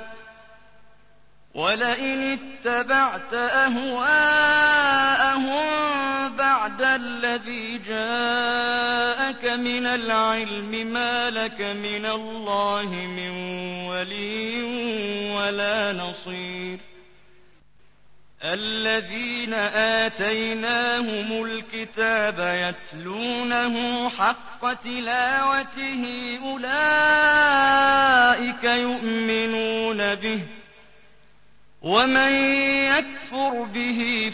ولئن اتبعت أهواءهم بعد الذي جاءك من العلم ما لك من الله من ولي ولا نصير الذين آتيناهم الكتاب يتلونه حق تلاوته أولئك يؤمنون به ومن يكفر به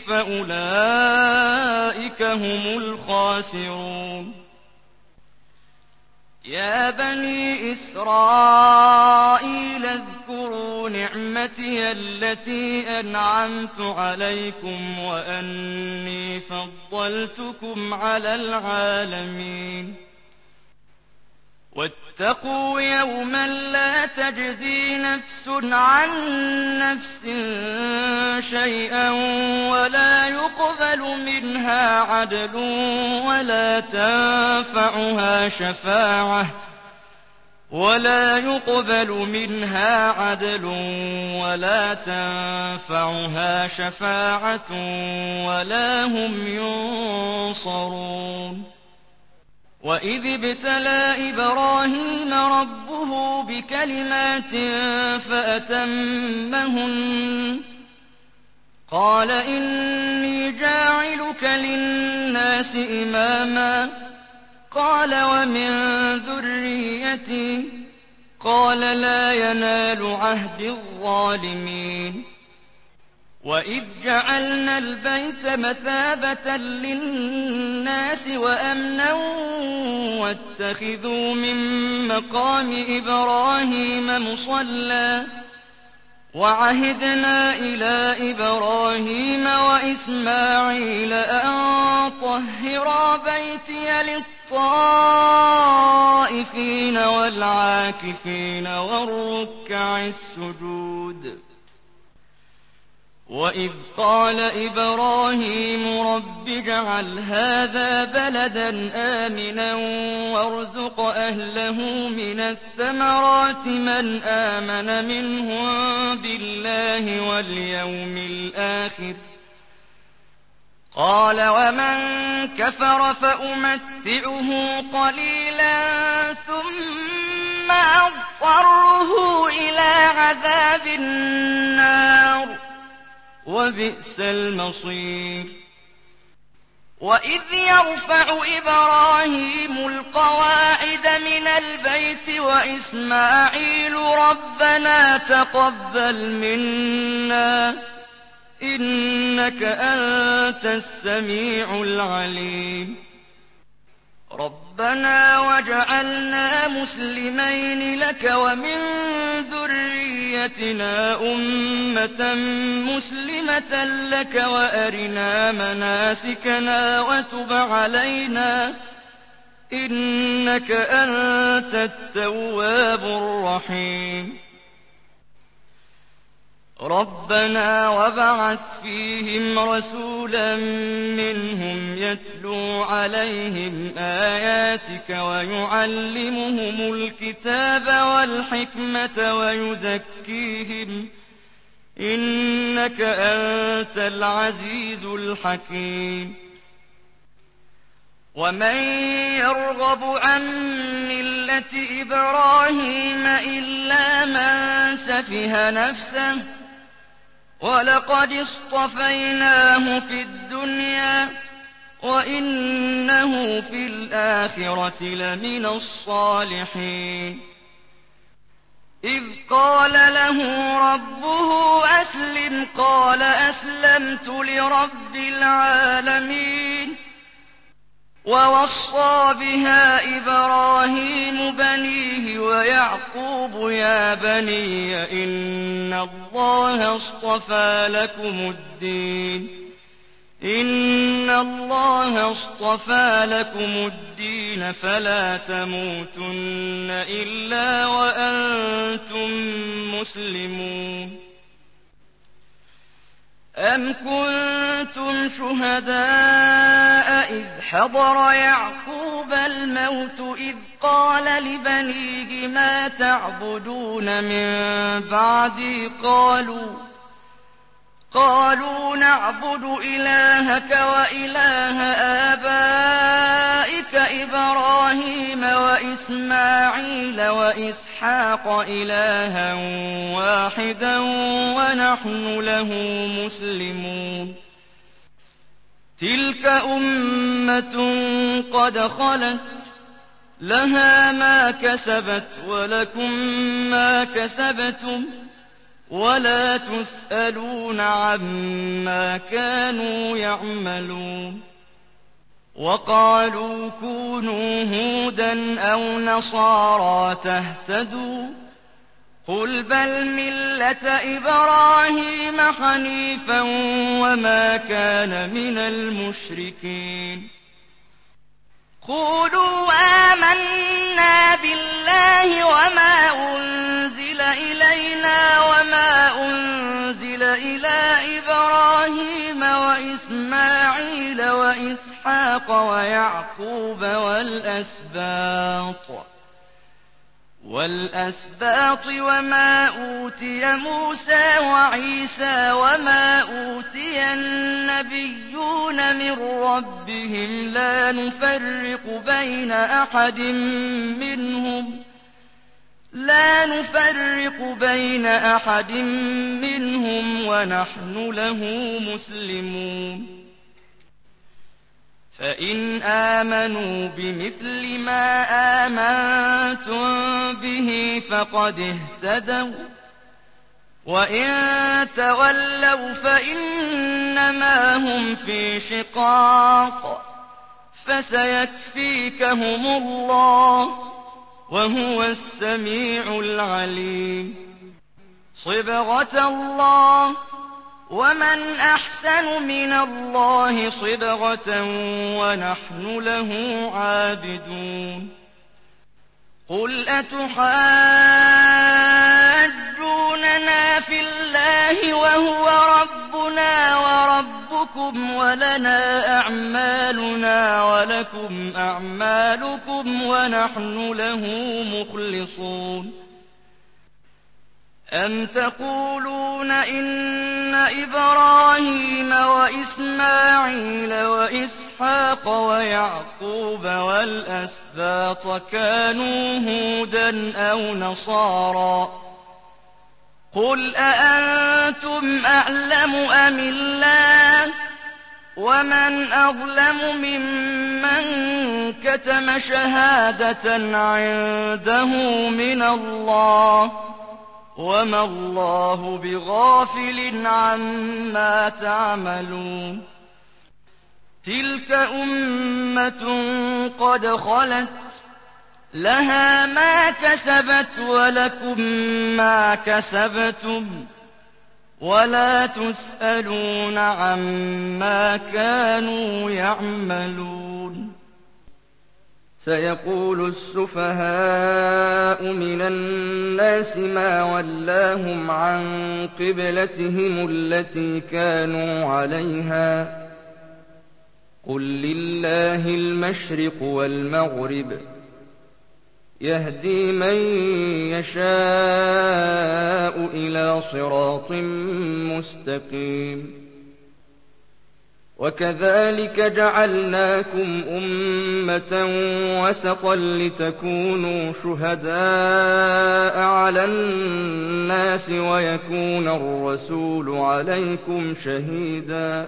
فأولئك هم الخاسرون يا بني إسرائيل اذكروا نعمتي التي أنعمت عليكم وأني فضلتكم على العالمين واتقوا يوما لا تجزي نفس عن نفس شيئا ولا يقبل منها عدل ولا تنفعها شفاعة ولا هم ينصرون وإذ ابتلى إبراهيم ربه بكلمات فأتمهن قال إني جاعلك للناس إماما قال ومن ذريتي قال لا ينال عهد الظالمين وإذ جعلنا البيت مثابة للناس وأمنا واتخذوا من مقام إبراهيم مصلى وعهدنا إلى إبراهيم وإسماعيل أن طهرا بيتي للطائفين والعاكفين والركع السجود وإذ قال إبراهيم رب اجعل هذا بلدا آمنا وارزق أهله من الثمرات من آمن منهم بالله واليوم الآخر قال ومن كفر فأمتعه قليلا ثم أضطره إلى عذاب النار وبئس المصير وإذ يرفع إبراهيم القواعد من البيت وإسماعيل ربنا تقبل منا إنك أنت السميع العليم ربنا واجعلنا مسلمين لك ومن ذريتنا أمة مسلمة لك وأرنا مناسكنا وتب علينا إنك أنت التواب الرحيم ربنا وابعث فيهم رسولا منهم يتلو عليهم آياتك ويعلمهم الكتاب والحكمة ويزكيهم إنك أنت العزيز الحكيم ومن يرغب عن ملة إبراهيم إلا من سفه نفسه ولقد اصطفيناه في الدنيا وإنه في الآخرة لمن الصالحين إذ قال له ربه أسلم قال أسلمت لرب العالمين ووصى بها إبراهيم بنيه ويعقوب يا بني إن الله اصطفى لكم الدين فلا تموتن إلا وأنتم مسلمون أم كنتم شهداء إذ حضر يعقوب الموت إذ قال لبنيه ما تعبدون من بعدي قالوا نعبد إلهك وإله آبائك إبراهيم وإسماعيل وإسحاق إلها واحدا ونحن له مسلمون تلك أمة قد خلت لها ما كسبت ولكم ما كسبتم ولا تسألون عما كانوا يعملون وقالوا كونوا هودا أو نصارى تهتدوا قل بل ملة إبراهيم حنيفا وما كان من المشركين قولوا آمنا بالله وما أنزل إلينا وما أنزل إلى إبراهيم وإسماعيل وإسحاق ويعقوب والأسباط وما أوتي موسى وعيسى وما أوتي النبيون من ربهم لا نفرق بين أحد منهم ونحن له مسلمون فإن آمنوا بمثل ما آمنتم به فقد اهتدوا وإن تولوا فإنما هم في شقاق فسيكفيكهم الله وهو السميع العليم صبغة الله ومن أحسن من الله صبغة ونحن له عابدون قل أتحاجوننا في الله وهو ربنا وربكم ولنا أعمالنا ولكم أعمالكم ونحن له مخلصون أم تقولون إن إبراهيم وإسماعيل وإسحاق ويعقوب والأسباط كانوا هودا أو نصارى قل أأنتم أعلم أم الله ومن أظلم ممن كتم شهادة عنده من الله وما الله بغافل عما تعملون تلك أمة قد خلت لها ما كسبت ولكم ما كسبتم ولا تسألون عما كانوا يعملون سيقول السفهاء من الناس ما ولاهم عن قبلتهم التي كانوا عليها قل لله المشرق والمغرب يهدي من يشاء إلى صراط مستقيم وكذلك جعلناكم أمة وسطا لتكونوا شهداء على الناس ويكون الرسول عليكم شهيدا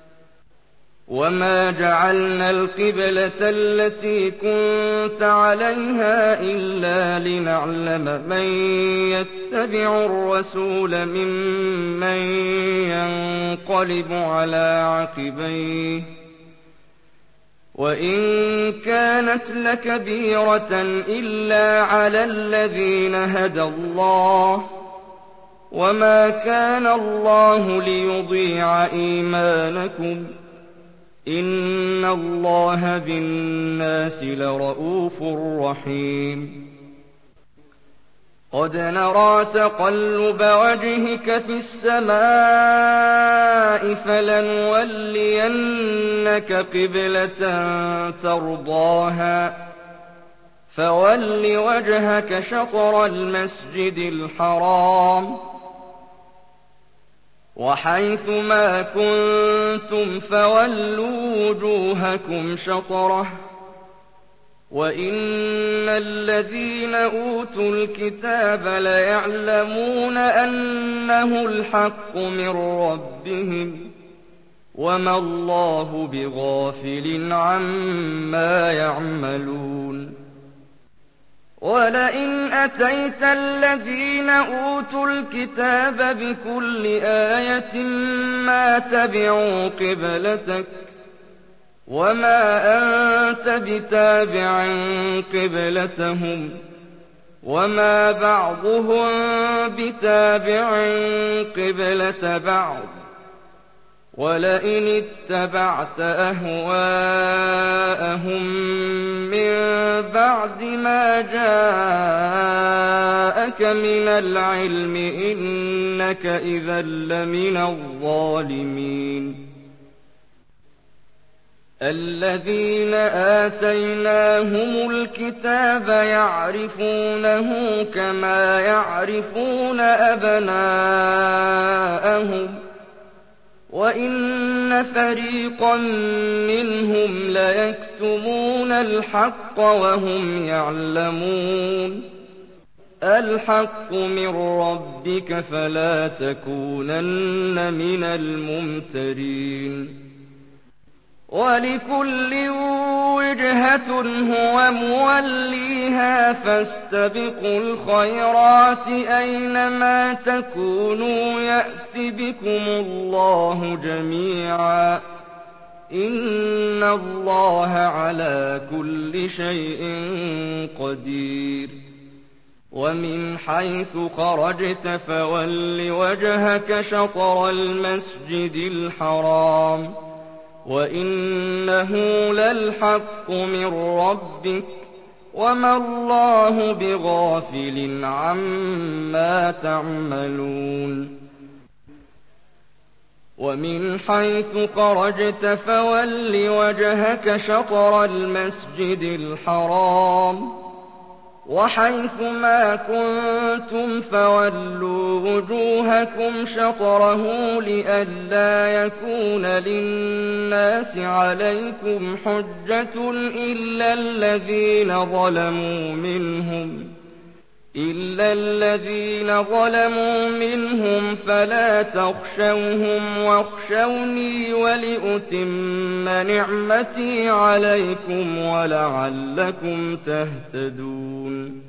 وما جعلنا القبلة التي كنت عليها إلا لنعلم من يتبع الرسول ممن ينقلب على عقبيه وإن كانت لكبيرة إلا على الذين هدى الله وما كان الله ليضيع إيمانكم إن الله بالناس لرءوف رحيم قد نرى تقلب وجهك في السماء فلنولينك قبلة ترضاها فول وجهك شطر المسجد الحرام وحيث ما كنتم فولوا وجوهكم شطره وإن الذين أوتوا الكتاب ليعلمون أنه الحق من ربهم وما الله بغافل عما يعملون ولئن أتيت الذين أوتوا الكتاب بكل آية ما تبعوا قبلتك وما أنت بتابع قبلتهم وما بعضهم بتابع قبلة بعض ولئن اتبعت أهواءهم من بعد ما جاءك من العلم إنك إذا لمن الظالمين الذين آتيناهم الكتاب يعرفونه كما يعرفون أبناءهم وإن فريقا منهم ليكتمون الحق وهم يعلمون الحق من ربك فلا تكونن من الممترين ولكل وجهة هو موليها فاستبقوا الخيرات أينما تكونوا يأت بكم الله جميعا إن الله على كل شيء قدير ومن حيث خرجت فول وجهك شطر المسجد الحرام وإنه للحق من ربك وما الله بغافل عما تعملون ومن حيث خرجت فول وجهك شطر المسجد الحرام وحيث ما كنتم فولوا وجوهكم شطره لئلا يكون للناس عليكم حجة إلا الذين ظلموا منهم فلا تخشوهم واخشوني ولأتم نعمتي عليكم ولعلكم تهتدون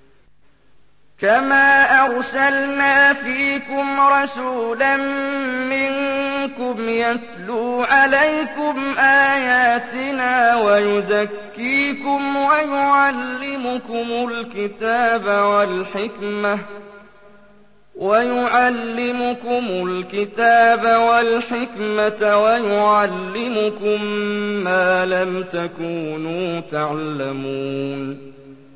كما أرسلنا فيكم رسولا منكم يتلو عليكم آياتنا ويزكيكم ويعلمكم الكتاب والحكمة ويعلمكم ما لم تكونوا تعلمون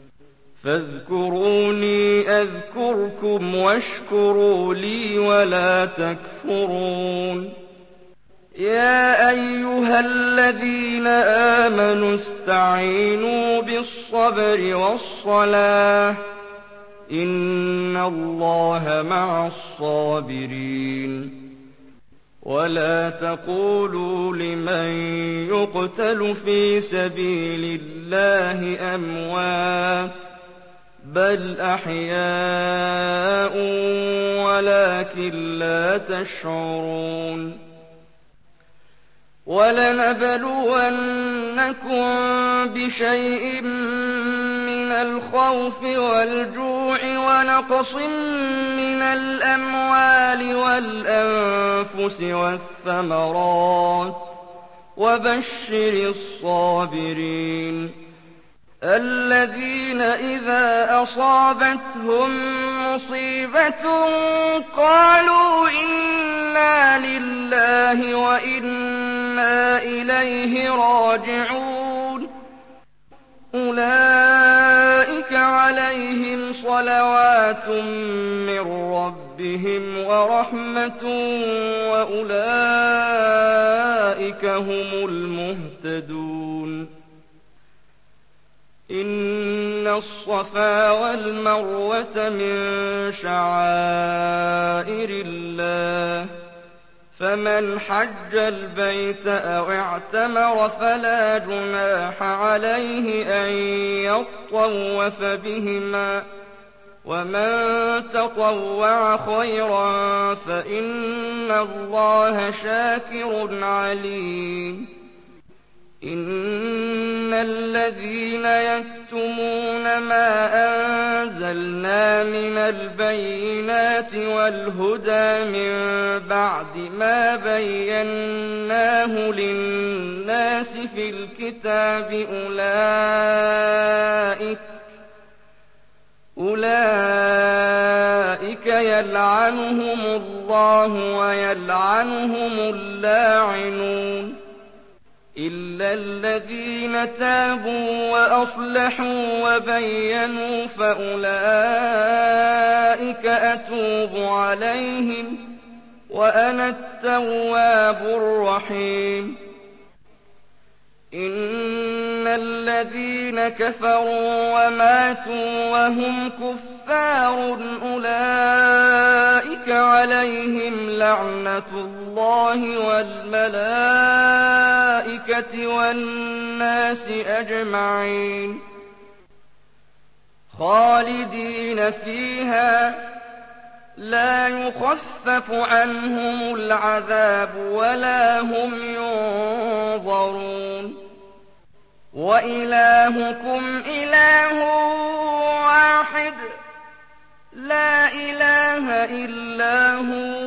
فاذكروني أذكركم واشكروا لي ولا تكفرون يا أيها الذين آمنوا استعينوا بالصبر والصلاة إن الله مع الصابرين ولا تقولوا لمن يقتل في سبيل الله أموات بل أحياء ولكن لا تشعرون ولنبلونكم بشيء من الخوف والجوع ونقص من الأموال والأنفس والثمرات وبشر الصابرين الذين إذا أصابتهم مصيبة قالوا إنا لله وإنا إليه راجعون أولئك عليهم صلوات من ربهم ورحمة وأولئك هم المهتدون إن الصفا والمروة من شعائر الله فمن حج البيت أو اعتمر فلا جناح عليه أن يطوف بهما ومن تطوع خيرا فإن الله شاكر عليم إن الذين يكتمون ما أنزلنا من البينات والهدى من بعد ما بيناه للناس الناس في الكتاب أولئك يلعنهم الله ويلعنهم اللاعنون إلا الذين تابوا وأصلحوا وبينوا فأولئك أتوب عليهم وأنا التواب الرحيم إن الذين كفروا وماتوا وهم كفار أولئك عليهم لعنة الله والملائكة والناس أجمعين خالدين فيها لا يخفف عنهم العذاب ولا هم ينظرون وإلهكم إله واحد لا إله إلا هو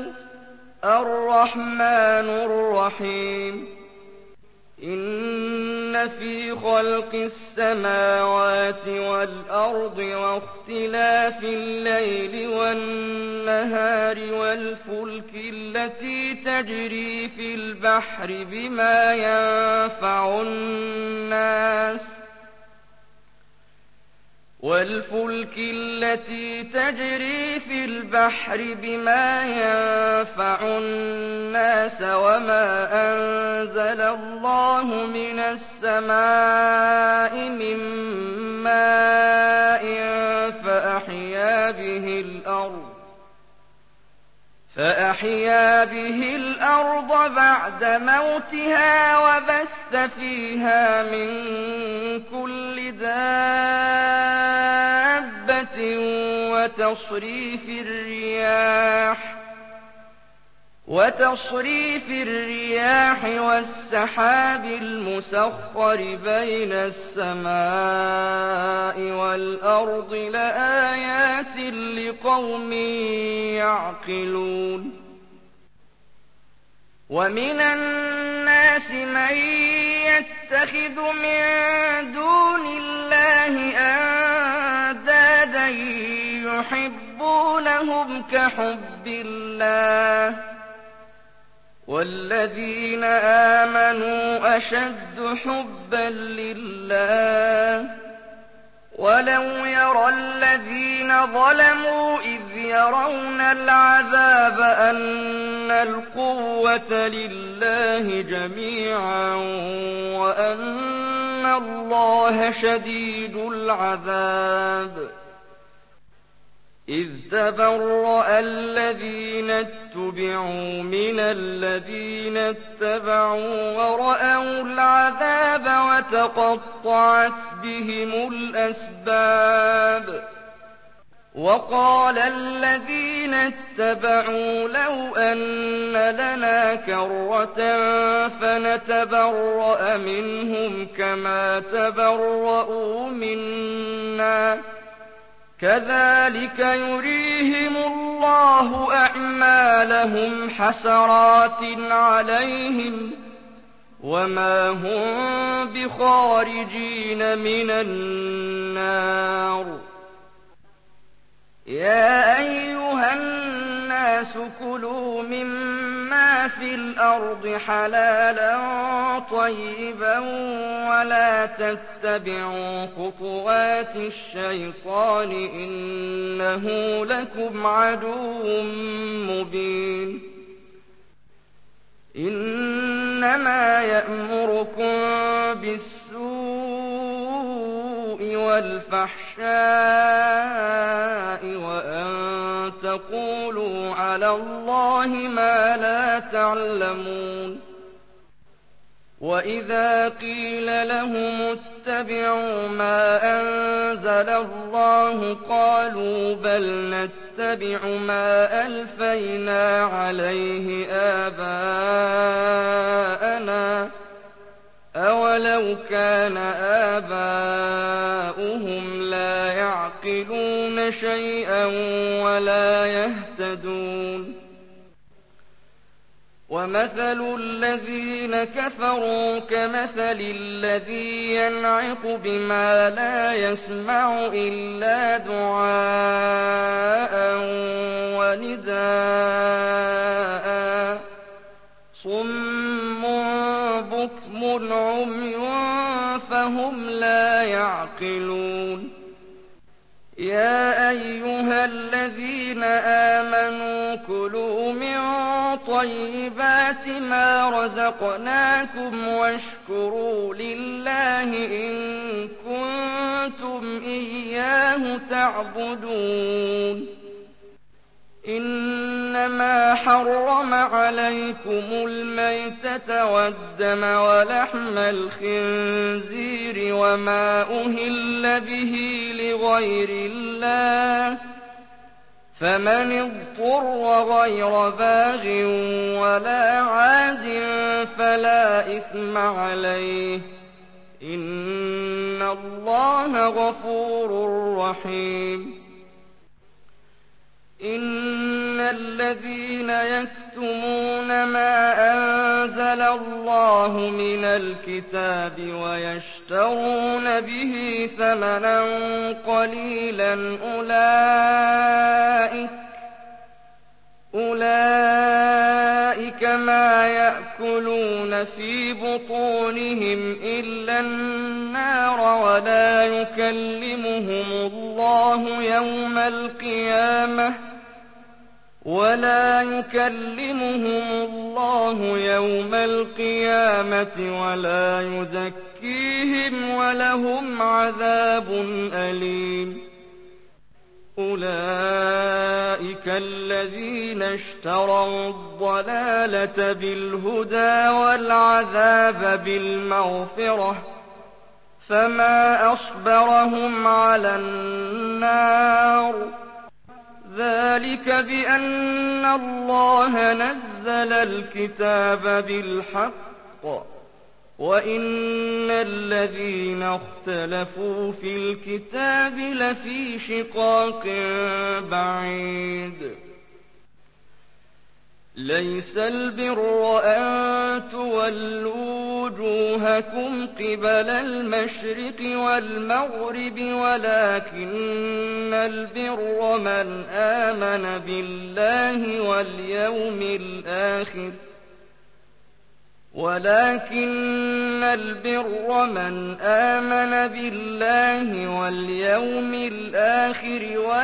الرحمن الرحيم إن في خلق السماوات والأرض واختلاف الليل والنهار والفلك التي تجري في البحر بما ينفع الناس وما أنزل الله من السماء من ماء فأحيا به الأرض بعد موتها وبث فيها من كل دابة وتصريف الرياح والسحاب المسخر بين السماء والأرض لآيات لقوم يعقلون ومن الناس من يتخذ من دون الله أندادا يحبونهم كحب الله والذين آمنوا أشد حبا لله ولو يرى الذين ظلموا إذ يرون العذاب أن القوة لله جميعا وأن الله شديد العذاب إذ تبرأ الذين اتبعوا من الذين اتبعوا ورأوا العذاب وتقطعت بهم الأسباب وقال الذين اتبعوا لو أن لنا كرة فنتبرأ منهم كما تبرؤوا منا كذلك يريهم الله أعمالهم حسرات عليهم وما هم بخارجين من النار يا أيها الناس كلوا مما في الأرض حلالا طيبا ولا تتبعوا خطوات الشيطان إنه لكم عدو مبين إنما يأمركم بالسوء والفحشاء وأن تقولوا على الله ما لا تعلمون وإذا قيل لهم اتبعوا ما أنزل الله قالوا بل نتبع ما ألفينا عليه آباءنا أولو كان آباؤهم لا يعقلون شيئا ولا يهتدون وَمَثَلُ الَّذِينَ كَفَرُوا كَمَثَلِ الَّذِي يَنْعِقُ بِمَا لَا يَسْمَعُ إِلَّا دُعَاءً وَنِدَاءً صُمٌّ بُكْمٌ عُمْيٌ فَهُمْ لَا يَعْقِلُونَ يَا أَيُّهَا الَّذِينَ آمَنُوا كُلُوا مِن طَيِّبَاتِ مَا رَزَقْنَاكُمْ وَاشْكُرُوا لِلَّهِ إِن كُنتُمْ إِيَّاهُ تَعْبُدُونَ إِنَّمَا حَرَّمَ عَلَيْكُمُ الْمَيْتَةَ وَالدَّمَ وَلَحْمَ الْخِنزِيرِ وَمَا أُهِلَّ بِهِ لِغَيْرِ اللَّهِ فَمَنِ اضْطُرَّ غَيْرَ بَاغٍ وَلَا عَادٍ فَلَا إِثْمَ عَلَيْهِ ۚ إِنَّ اللَّهَ غَفُورٌ رَّحِيمٌ إِنَّ الَّذِينَ يَكْتُمُونَ مَا أَنزَلَ اللَّهُ مِنَ الْكِتَابِ وَيَشْتَرُونَ بِهِ ثَمَنًا قَلِيلًا أُولَٰئِكَ مَا يَأْكُلُونَ فِي بُطُونِهِمْ إِلَّا النَّارَ وَلَا يُكَلِّمُهُمُ اللَّهُ يَوْمَ الْقِيَامَةِ وَلَا يُزَكِّيهِمْ وَلَهُمْ عَذَابٌ أَلِيمٌ أُولَٰئِكَ الَّذِينَ اشْتَرَوُا الضَّلَالَةَ بِالْهُدَىٰ وَالْعَذَابَ بِالْمَغْفِرَةِ فَمَا أَصْبَرَهُمْ عَلَى النَّارِ ذَٰلِكَ بِأَنَّ اللَّهَ نَزَّلَ الْكِتَابَ بِالْحَقِّ وَإِنَّ الَّذِينَ اخْتَلَفُوا فِي الْكِتَابِ لَفِي شِقَاقٍ بَعِيدٍ لَيْسَ الْبِرَّ أَن تُوَلُّوا وُجُوهَكُمْ قِبَلَ الْمَشْرِقِ وَالْمَغْرِبِ وَلَٰكِنَّ الْبِرَّ مَنْ آمَنَ بِاللَّهِ وَالْيَوْمِ الْآخِرِ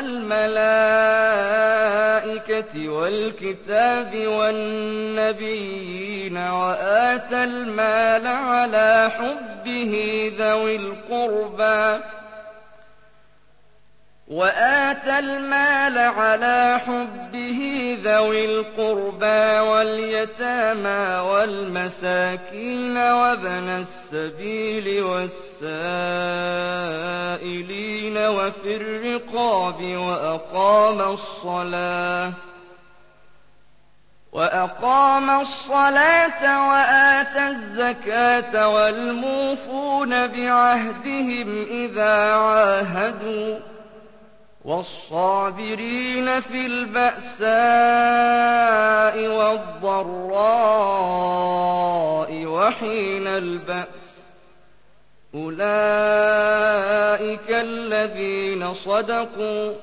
وَالْمَلَائِكَةِ وَالْكِتَابِ وَالنَّبِيِّينَ وَآتَى الْمَالَ عَلَىٰ حُبِّهِ ذَوِي الْقُرْبَىٰ وَالْيَتَامَىٰ وَالْمَسَاكِينَ وَابْنَ السَّبِيلِ وَالسَّائِلِينَ وَفِي الرِّقَابِ وَأَقَامَ الصَّلَاةَ وَآتَى الزَّكَاةَ وَالْمُوفُونَ بِعَهْدِهِمْ إِذَا عَاهَدُوا وَالصَّابِرِينَ فِي الْبَأْسَاءِ وَالضَّرَّاءِ وَحِينَ الْبَأْسِ ۗ أُولَٰئِكَ الَّذِينَ صَدَقُوا ۖ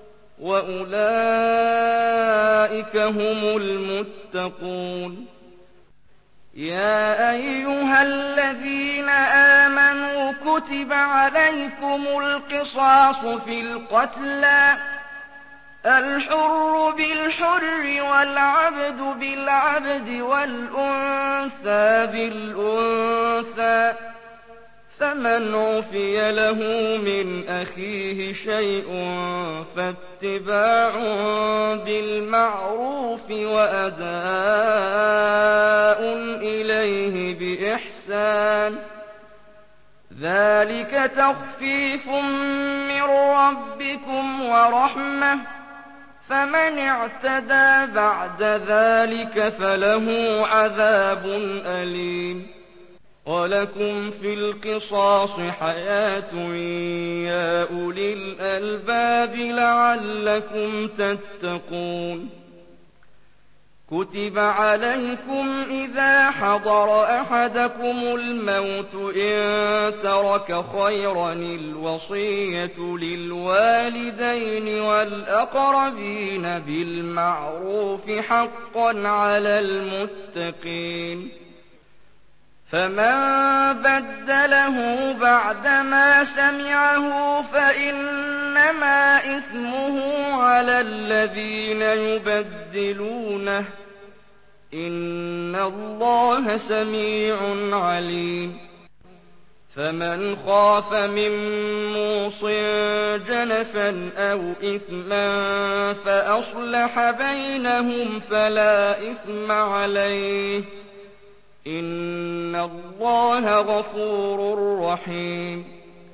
وَأُولَٰئِكَ هُمُ الْمُتَّقُونَ يَا أَيُّهَا الَّذِينَ آمَنُوا كُتِبَ عَلَيْكُمُ الْقِصَاصُ فِي الْقَتْلَى ۖ الْحُرُّ بِالْحُرِّ وَالْعَبْدُ بِالْعَبْدِ وَالْأُنثَىٰ بِالْأُنثَىٰ ۚ فَمَنْ عُفِيَ لَهُ مِنْ أَخِيهِ شَيْءٌ فَاتِّبَاعٌ بِالْمَعْرُوفِ وَأَدَاءٌ إِلَيْهِ بِإِحْسَانٍ ۗ ذَٰلِكَ تَخْفِيفٌ مِّن رَّبِّكُمْ وَرَحْمَةٌ ۚ فَمَنِ اعْتَدَىٰ بَعْدَ ذَٰلِكَ فَلَهُ عَذَابٌ أَلِيمٌ وَلَكُمْ فِي الْقِصَاصِ حَيَاةٌ يَا أُولِي الْأَلْبَابِ لَعَلَّكُمْ تَتَّقُونَ كتب عليكم إذا حضر أحدكم الموت إن ترك خيرا الوصية للوالدين والأقربين بالمعروف حقا على المتقين فمن بدله بعدما سمعه فإنما إثمه على الذين يبدلونه إن الله سميع عليم فمن خاف من موص جنفا أو إثما فأصلح بينهم فلا إثم عليه إن الله غفور رحيم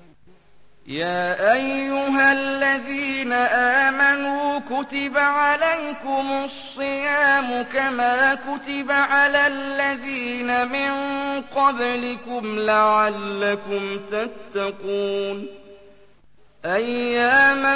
يا أيها الذين آمنوا كتب عليكم الصيام كما كتب على الذين من قبلكم لعلكم تتقون أياما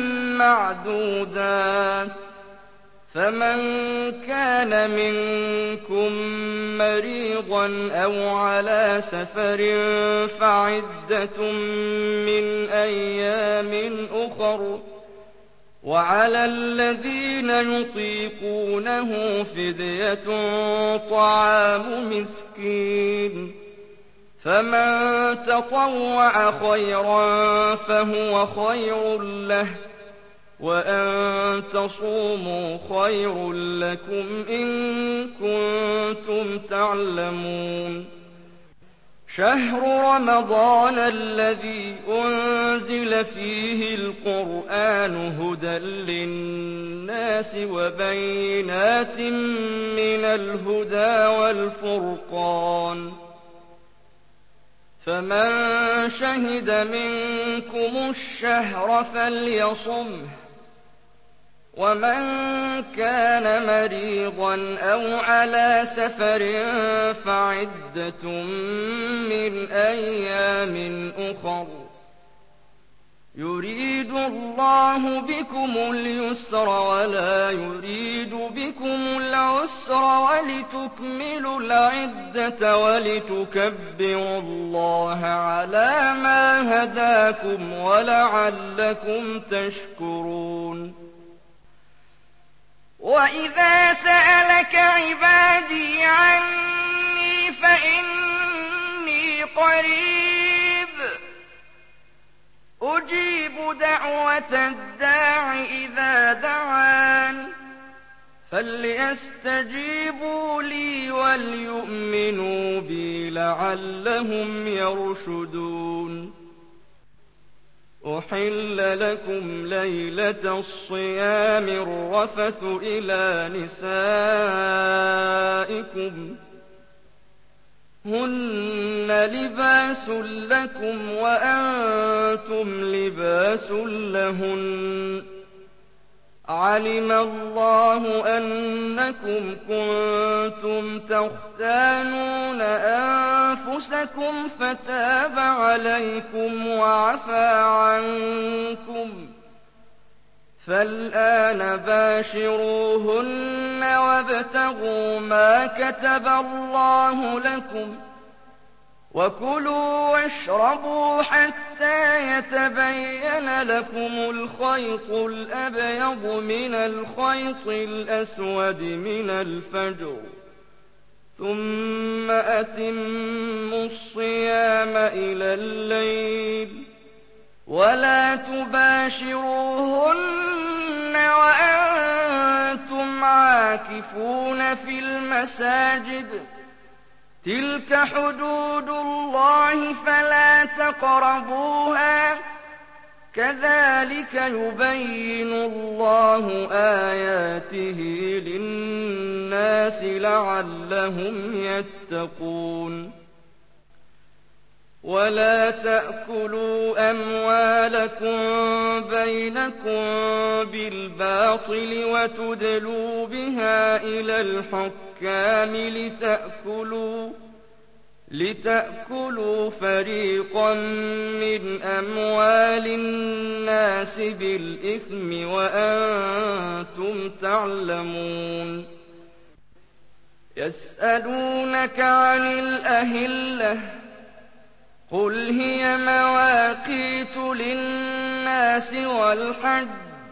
معدودات فمن كان منكم مريضا أو على سفر فعدة من أيام أخر وعلى الذين يطيقونه فدية طعام مسكين فمن تطوع خيرا فهو خير له وأن تصوموا خير لكم إن كنتم تعلمون شهر رمضان الذي أنزل فيه القرآن هدى للناس وبينات من الهدى والفرقان فمن شهد منكم الشهر فليصمه ومن كان مريضا أو على سفر فعدة من أيام أخر يريد الله بكم اليسر ولا يريد بكم العسر ولتكملوا العدة ولتكبروا الله على ما هداكم ولعلكم تشكرون وإذا سألك عبادي عني فإني قريب أجيب دعوة الداع إذا دعان فليستجيبوا لي وليؤمنوا بي لعلهم يرشدون أحل لكم ليلة الصيام الرفث إلى نسائكم هن لباس لكم وأنتم لباس لهن علم الله أنكم كنتم تختانون أنفسكم فتاب عليكم وعفى عنكم فالآن باشروهن وابتغوا ما كتب الله لكم وكلوا واشربوا حتى يتبين لكم الخيط الأبيض من الخيط الأسود من الفجر ثم أتموا الصيام إلى الليل ولا تباشروهن وأنتم عاكفون في المساجد تلك حدود الله فلا تقربوها كذلك يبين الله آياته للناس لعلهم يتقون ولا تأكلوا أموالكم بينكم بالباطل وتدلوا بها إلى الحكام لتأكلوا فريقا من أموال الناس بالإثم وأنتم تعلمون يسألونك عن الأهلة قل هي مواقيت للناس والحج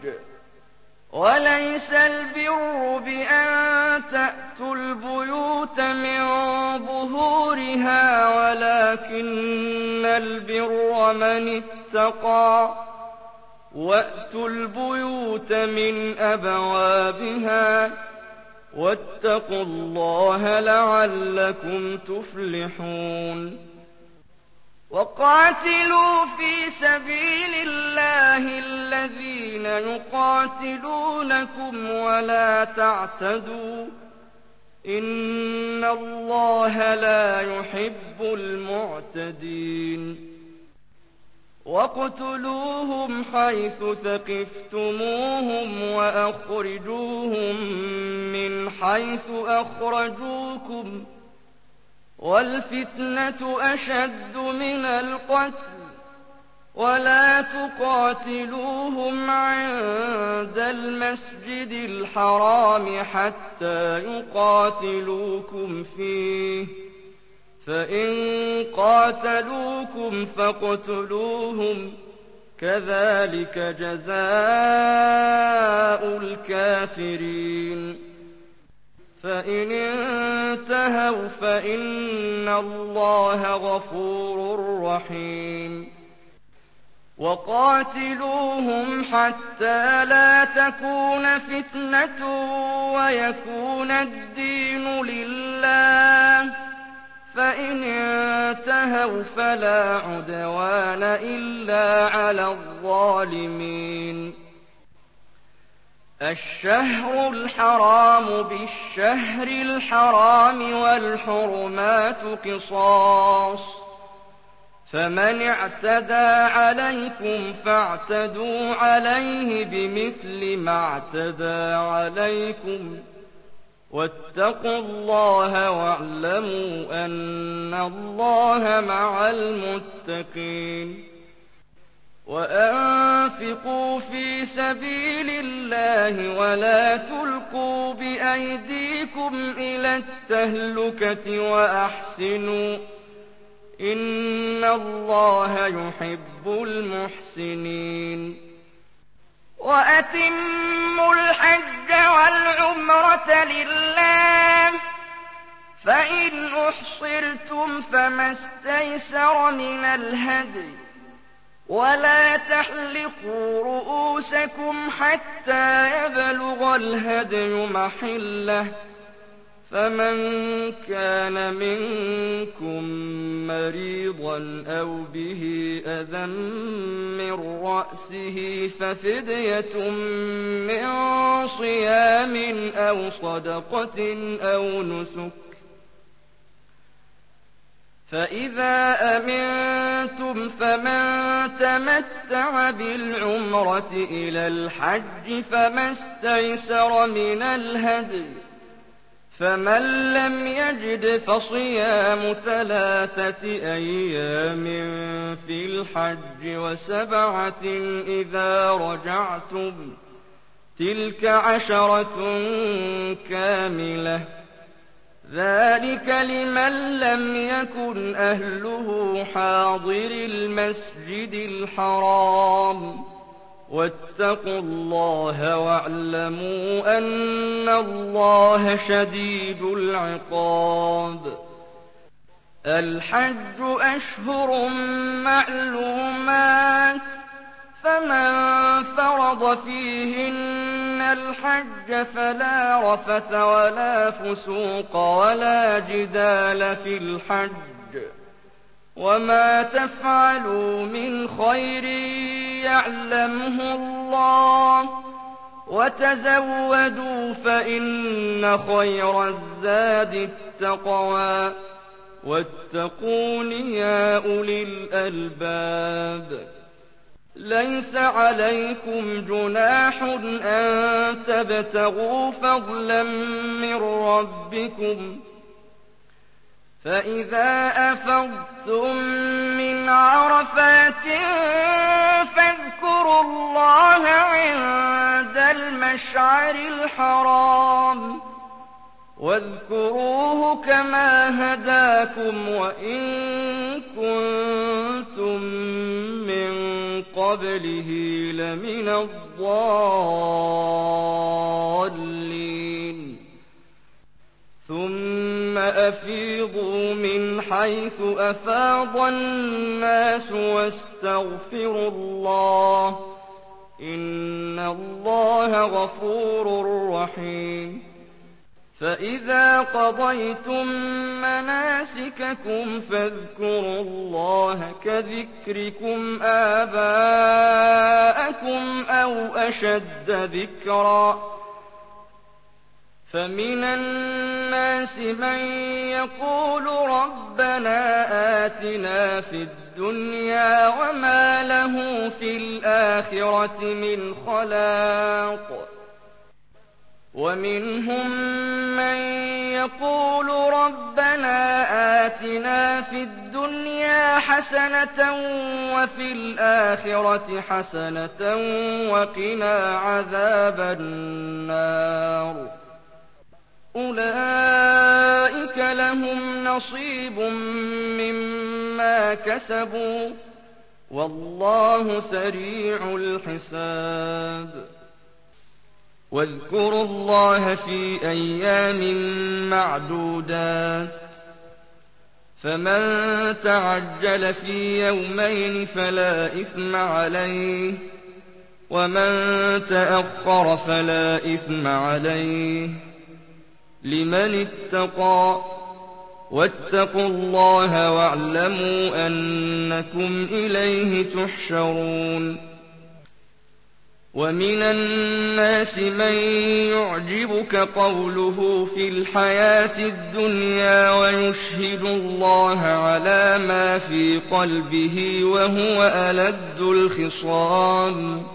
وليس البر بأن تأتوا البيوت من ظهورها ولكن البر من اتقى وأتوا البيوت من أبوابها واتقوا الله لعلكم تفلحون وقاتلوا في سبيل الله الذين يقاتلونكم ولا تعتدوا إن الله لا يحب المعتدين واقتلوهم حيث ثقفتموهم وأخرجوهم من حيث أخرجوكم والفتنة أشد من القتل ولا تقاتلوهم عند المسجد الحرام حتى يقاتلوكم فيه فإن قاتلوكم فاقتلوهم كذلك جزاء الكافرين فإن انتهوا فإن الله غفور رحيم وقاتلوهم حتى لا تكون فتنة ويكون الدين لله فإن انتهوا فلا عدوان إلا على الظالمين الشهر الحرام بالشهر الحرام والحرمات قصاص فمن اعتدى عليكم فاعتدوا عليه بمثل ما اعتدى عليكم واتقوا الله واعلموا أن الله مع المتقين وأنفقوا في سبيل الله ولا تلقوا بأيديكم إلى التهلكة وأحسنوا إن الله يحب المحسنين وأتموا الحج والعمرة لله فإن أحصرتم فما استيسر من الهدي ولا تحلقوا رؤوسكم حتى يبلغ الهدي محله فمن كان منكم مريضا أو به أذى من رأسه ففدية من صيام أو صدقة أو نسك فإذا أمنتم فمن تمتع بالعمرة إلى الحج فما استيسر من الهدي فمن لم يجد فصيام 3 أيام في الحج و7 إذا رجعتم تلك 10 كاملة ذلك لمن لم يكن أهله حاضر المسجد الحرام واتقوا الله واعلموا أن الله شديد العقاب الحج أشهر معلومات فمن فرض فيهن الحج فلا رفث ولا فسوق ولا جدال في الحج وما تفعلوا من خير يعلمه الله وتزودوا فإن خير الزاد التقوى واتقون يا أولي الألباب ليس عليكم جناح أن تبتغوا فضلا من ربكم فإذا أفضتم من عرفات فاذكروا الله عند المشعر الحرام واذكروه كما هداكم وإن كنتم من قبله لمن الضالين ثم أفيضوا من حيث أفاض الناس واستغفروا الله إن الله غفور رحيم فإذا قضيتم مناسككم فاذكروا الله كذكركم آباءكم أو أشد ذكرا فمن الناس من يقول ربنا آتنا في الدنيا وما له في الآخرة من خلاق ومنهم من يقول ربنا آتنا في الدنيا حسنة وفي الآخرة حسنة وقنا عذاب النار أولئك لهم نصيب مما كسبوا والله سريع الحساب واذكروا الله في أيام معدودات فمن تعجل في يومين فلا إثم عليه ومن تأخر فلا إثم عليه لمن اتقى واتقوا الله واعلموا أنكم إليه تحشرون ومن الناس من يعجبك قوله في الحياة الدنيا ويشهد الله على ما في قلبه وهو ألد الخصام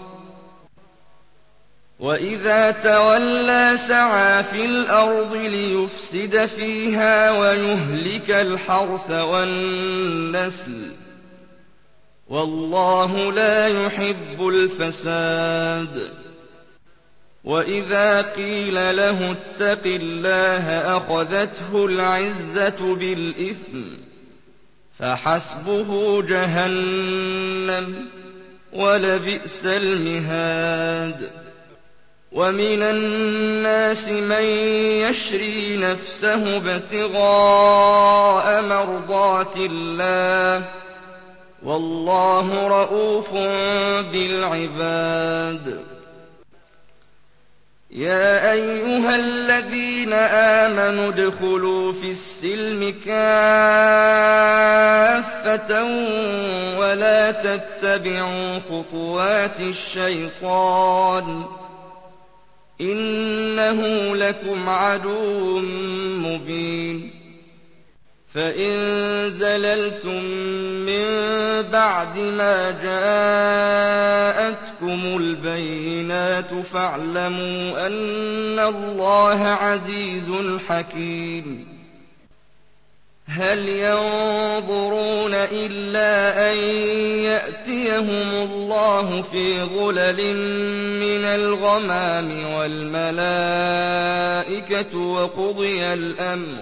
وإذا تولى سعى في الأرض ليفسد فيها ويهلك الحرث والنسل والله لا يحب الفساد وإذا قيل له اتق الله أخذته العزة بالإثم فحسبه جهنم ولبئس المهاد ومن الناس من يشري نفسه ابتغاء مرضات الله والله رءوف بالعباد يا أيها الذين آمنوا ادخلوا في السلم كافة ولا تتبعوا خطوات الشيطان إنه لكم عدو مبين فإن زللتم من بعد ما جاءتكم البينات فاعلموا أن الله عزيز حكيم هل ينظرون إلا أن يأتيهم الله في ظلل من الغمام والملائكة وقضي الأمر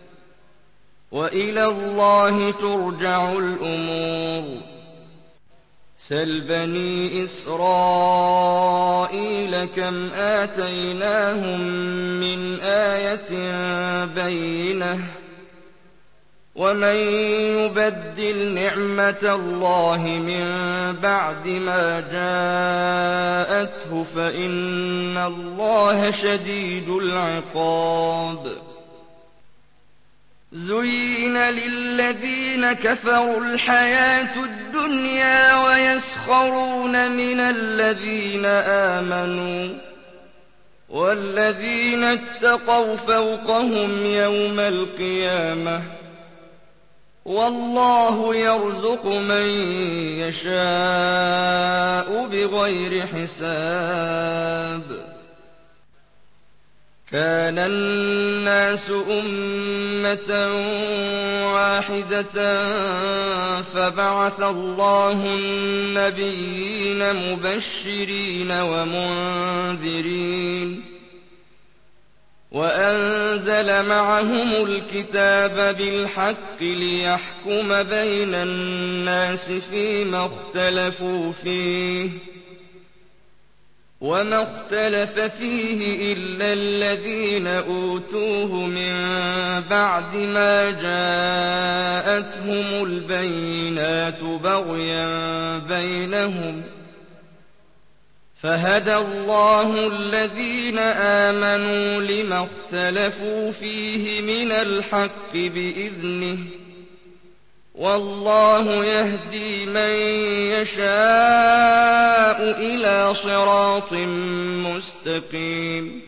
وإلى الله ترجع الأمور سل بني إسرائيل كم آتيناهم من آية بينة ومن يبدل نعمة الله من بعد ما جاءته فإن الله شديد العقاب زين للذين كفروا الحياة الدنيا ويسخرون من الذين آمنوا والذين اتقوا فوقهم يوم القيامة والله يرزق من يشاء بغير حساب كان الناس أمة واحدة فبعث الله النبيين مبشرين ومنذرين وأنزل معهم الكتاب بالحق ليحكم بين الناس فيما اختلفوا فيه وما اختلف فيه إلا الذين أوتوه من بعد ما جاءتهم البينات بغيا بينهم فهدى الله الذين آمنوا لما اختلفوا فيه من الحق بإذنه والله يهدي من يشاء إلى صراط مستقيم.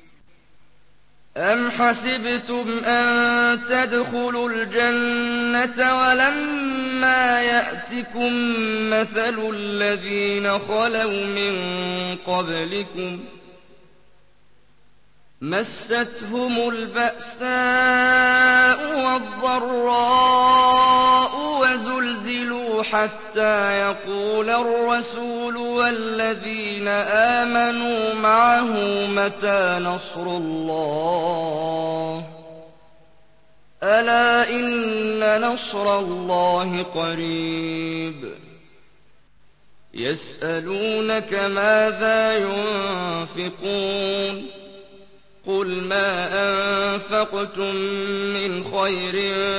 أم حسبتم أن تدخلوا الجنة ولما يأتكم مثل الذين خلوا من قبلكم مستهم البأساء والضراء وزلزلوا حتى يقول الرسول والذين آمنوا معه متى نصر الله ألا إن نصر الله قريب. يسألونك ماذا ينفقون قل ما أنفقتم من خير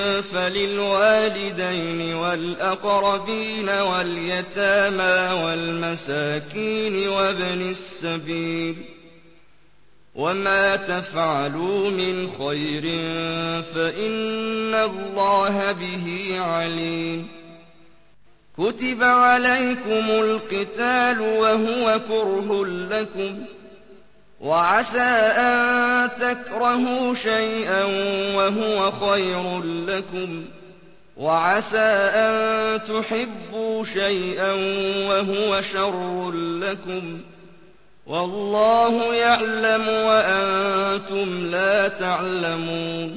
فللوالدين والأقربين واليتامى والمساكين وابن السبيل وما تفعلوا من خير فإن الله به عليم. كتب عليكم القتال وهو كره لكم وعسى أن تكرهوا شيئا وهو خير لكم وعسى أن تحبوا شيئا وهو شر لكم والله يعلم وأنتم لا تعلمون.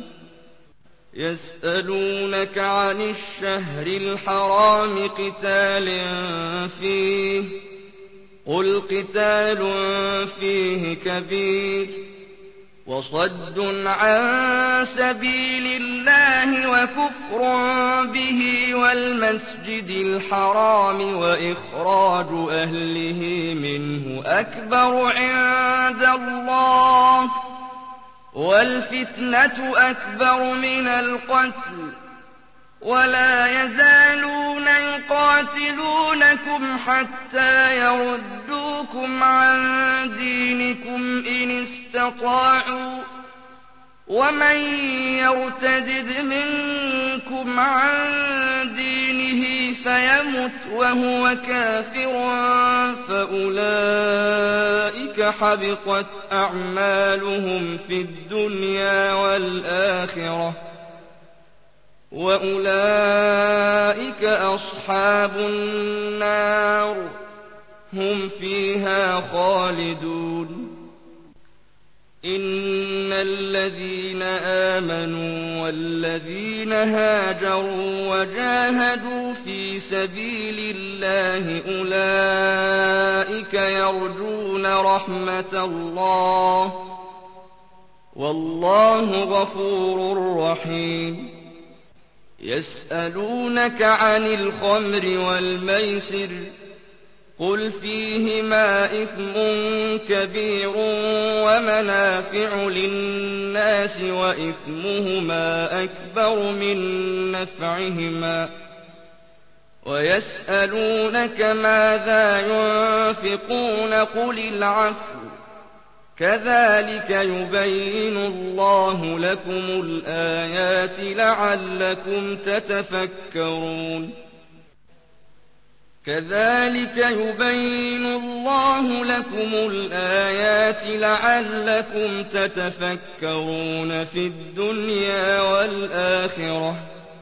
يسألونك عن الشهر الحرام قتال فيه قل قتال فيه كبير وصد عن سبيل الله وكفر به والمسجد الحرام وإخراج أهله منه أكبر عند الله والفتنة أكبر من القتل ولا يزالون يقاتلونكم حتى يردوكم عن دينكم إن استطاعوا ومن يرتدد منكم عن دينه فيمت وهو كافر فأولئك حبطت أعمالهم في الدنيا والآخرة وأولئك أصحاب النار هم فيها خالدون. إن الذين آمنوا والذين هاجروا وجاهدوا في سبيل الله أولئك يرجون رحمة الله والله غفور رحيم. يسألونك عن الخمر والميسر قل فيهما إثم كبير ومنافع للناس وإثمهما أكبر من نفعهما ويسألونك ماذا ينفقون قل العفو كذلك يبين الله لكم الآيات لعلكم تتفكرون. كذلك يبين الله لكم الآيات لعلكم تتفكرون في الدنيا والآخرة.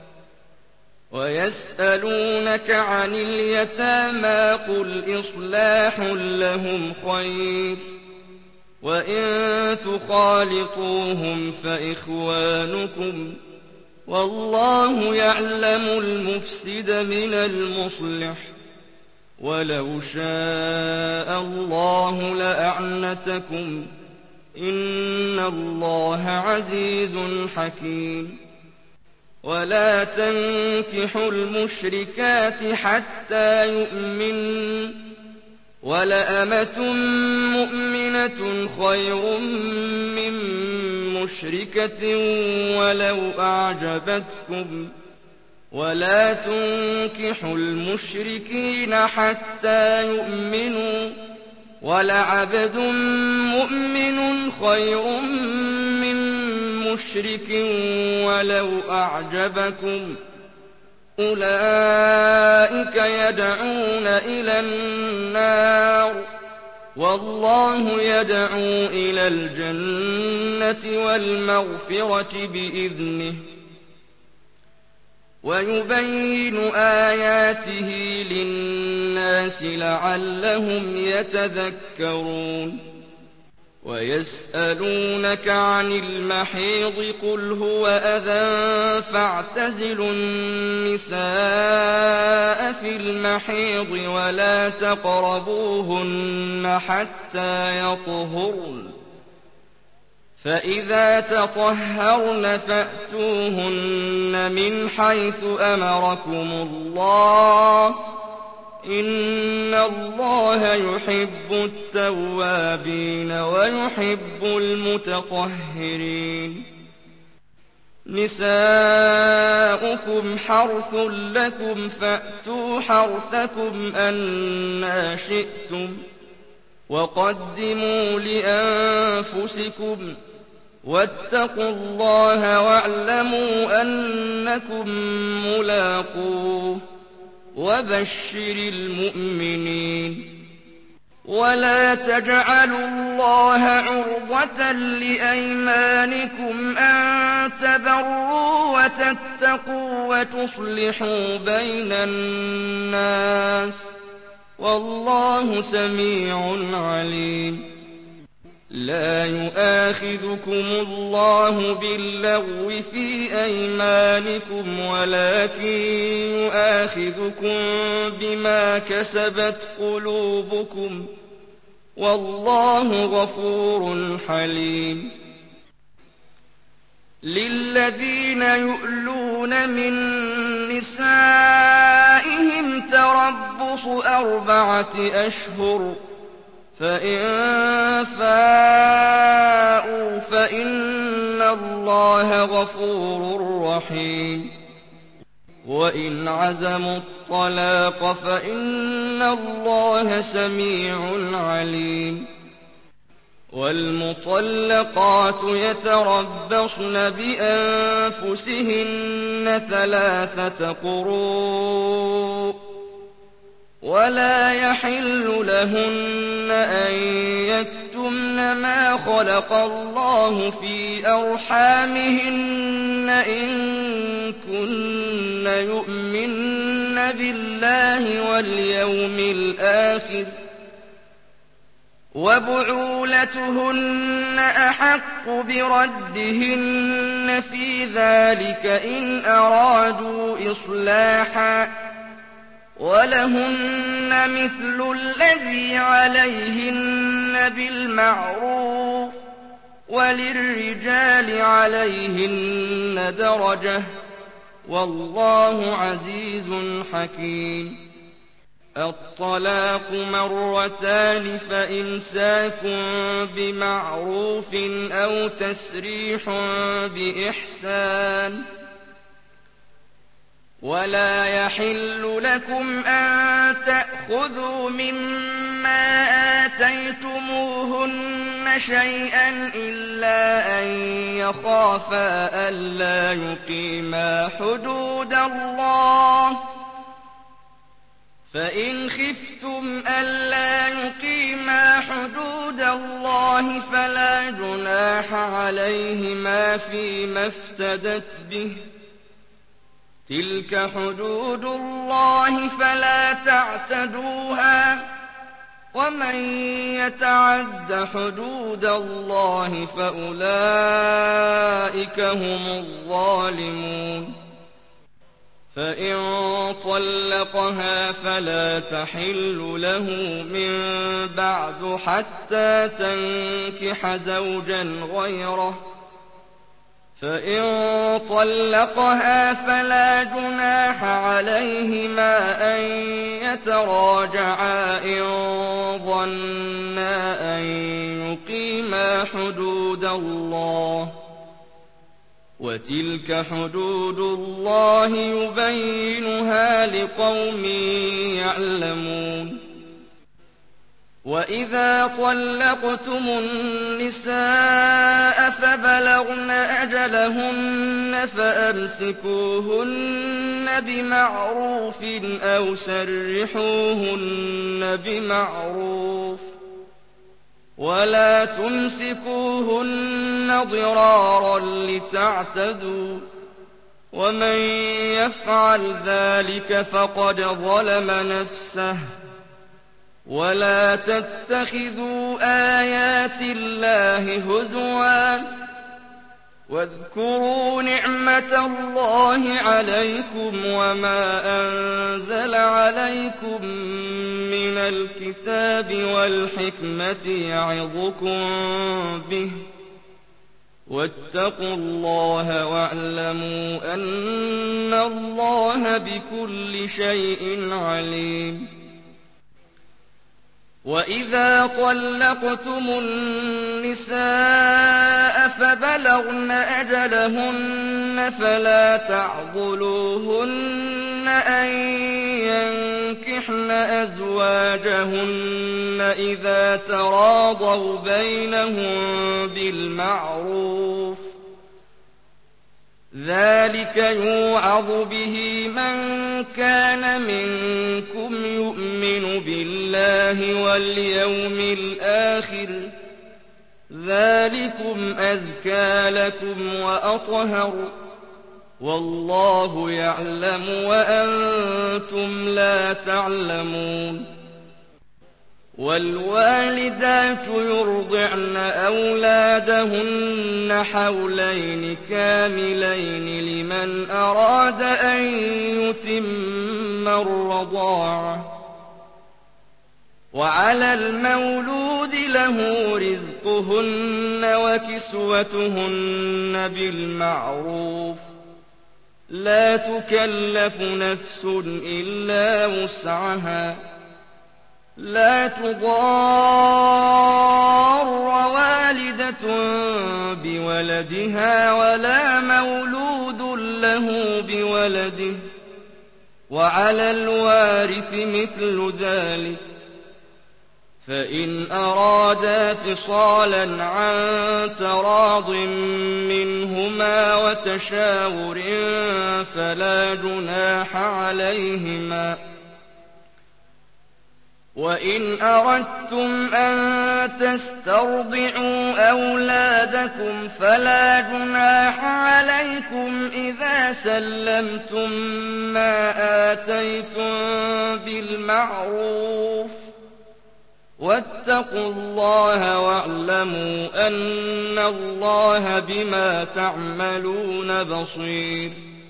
ويسألونك عن اليتامى قل إصلاح لهم خير وإن تخالطوهم فإخوانكم والله يعلم المفسد من المصلح ولو شاء الله لأعنتكم إن الله عزيز حكيم. ولا تنكحوا المشركات حتى يؤمنن، ولأمة مؤمنة خير من مشركة ولو أعجبتكم. ولا تنكحوا المشركين حتى يؤمنوا، ولعبد مؤمن خير من مشرك ولو أعجبكم. أولئك يدعون إلى النار، والله يدعو إلى الجنة والمغفرة بإذنه، ويبين آياته للناس لعلهم يتذكرون. ويسألونك عن المحيض قل هو أذى فاعتزلوا النساء في المحيض ولا تقربوهن حتى يطهرن، فإذا تطهرن فأتوهن من حيث أمركم الله، إن الله يحب التوابين ويحب المتطهرين. نساؤكم حرث لكم فأتوا حرثكم أنى شئتم، وقدموا لأنفسكم، واتقوا الله واعلموا أنكم ملاقوه، وبشر المؤمنين. ولا تجعلوا الله عرضة لأيمانكم أن تبروا وتتقوا وتصلحوا بين الناس، والله سميع عليم. لا يؤاخذكم الله باللغو في أيمانكم، ولكن يؤاخذكم بما كسبت قلوبكم، والله غفور حليم. للذين يؤلون من نسائهم تربص 4 أشهر، فإن فاءوا فإن الله غفور رحيم. وإن عزموا الطلاق فإن الله سميع عليم. والمطلقات يتربصن بأنفسهن 3 قروء، ولا يحل لهن أن يكتمن ما خلق الله في أرحامهن إن كن يؤمن بالله واليوم الآخر، وبعولتهن أحق بردهن في ذلك إن أرادوا إصلاحا، ولهن مثل الذي عليهن بالمعروف، وللرجال عليهن درجة، والله عزيز حكيم. الطلاق 2، فإمساك بمعروف أو تسريح بإحسان. ولا يحل لكم أن تأخذوا مما آتيتموهن شيئا إلا أن يخافا ألا يقيما حدود الله، فإن خفتم ألا يقيما حدود الله فلا جناح عليهما فيما افتدت به، تلك حدود الله فلا تعتدوها، ومن يتعد حدود الله فأولئك هم الظالمون. فإن طلقها فلا تحل له من بعد حتى تنكح زوجا غيره. فإن طلقها فلا جناح عليهما أن يتراجعا إن ظنا أن يقيما حدود الله، وتلك حدود الله يبينها لقوم يعلمون. وإذا طلقتم النساء فبلغن أجلهن فأمسكوهن بمعروف أو سرحوهن بمعروف، ولا تمسكوهن ضرارا لتعتدوا، ومن يفعل ذلك فقد ظلم نفسه. ولا تتخذوا آيات الله هزوا، واذكروا نعمة الله عليكم وما أنزل عليكم من الكتاب والحكمة يعظكم به، واتقوا الله واعلموا أن الله بكل شيء عليم. وإذا طلقتم النساء فبلغن أجلهن فلا تعضلوهن أن ينكحن أزواجهن إذا تراضوا بينهم بالمعروف، ذلك يوعظ به من كان منكم يؤمن بالله واليوم الآخر، ذلكم أزكى لكم وأطهر، والله يعلم وأنتم لا تعلمون. والوالدات يرضعن أولادهن حولين كاملين لمن أراد أن يتم الرضاعة، وعلى المولود له رزقهن وكسوتهن بالمعروف، لا تكلف نفس إلا وسعها، لا تضار والدة بولدها ولا مولود له بولده، وعلى الوارث مثل ذلك، فإن أرادا فصالا عن تراض منهما وتشاور فلا جناح عليهما. وإن أردتم أن تسترضعوا أولادكم فلا جناح عليكم إذا سلمتم ما آتيتم بالمعروف، واتقوا الله واعلموا أن الله بما تعملون بصير.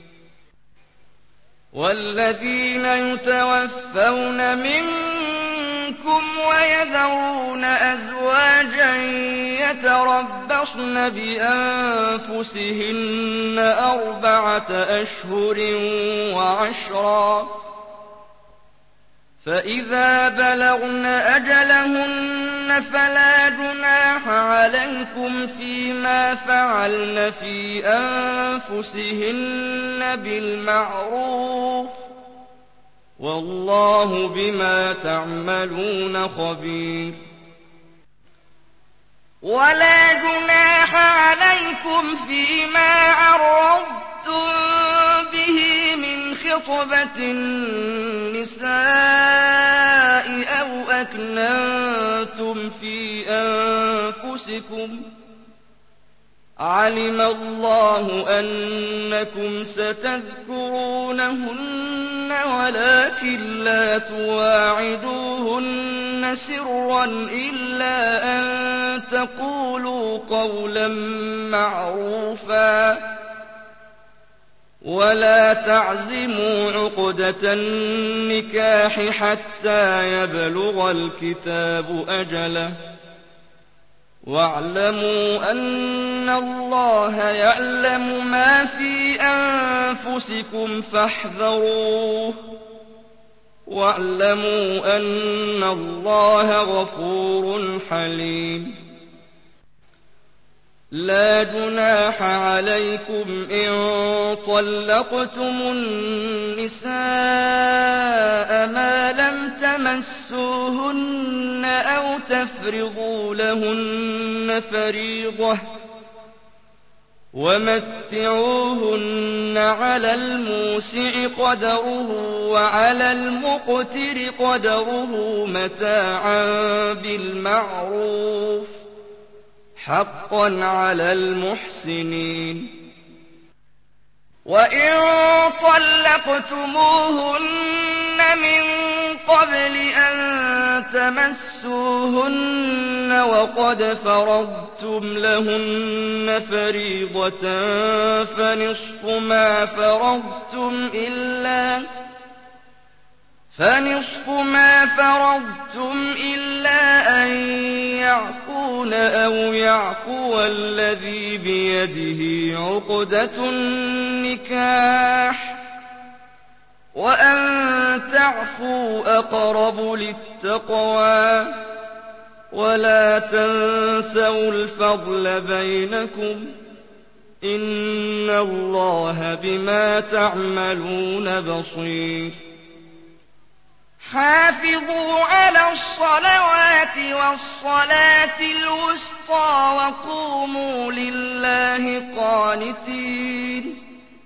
والذين يتوفون منكم ويذرون أزواجا يتربصن بأنفسهن 4 أشهر وعشرا، فإذا بلغن أجلهن فلا جناح عليكم فيما فعلن في أنفسهن بالمعروف، والله بما تعملون خبير. ولا جناح عليكم فيما عرضتم به من خطبة النساء أو أكننتم في أنفسكم، علم الله أنكم ستذكرونهن ولكن لا تواعدوهن سرا إلا أن تقولوا قولا معروفا، ولا تعزموا عقدة النكاح حتى يبلغ الكتاب أجله واعلموا أن الله يعلم ما في أنفسكم فاحذروه واعلموا أن الله غفور حليم لا جناح عليكم إن طلقتم النساء ما لم تمسوهن أو تفرضوا لهن فريضة ومتعوهن على الموسع قدره وعلى المقتر قدره متاعا بالمعروف حقا على المحسنين وإن طلقتموهن من قبل أن تمسوهن وقد فرضتم لهن فريضة فنصف ما فرضتم إلا أن يعفون أو يعفو الذي بيده عقدة النكاح وأن تعفوا أقرب للتقوى ولا تنسوا الفضل بينكم إن الله بما تعملون بصير حافظوا على الصلوات والصلاة الوسطى وقوموا لله قانتين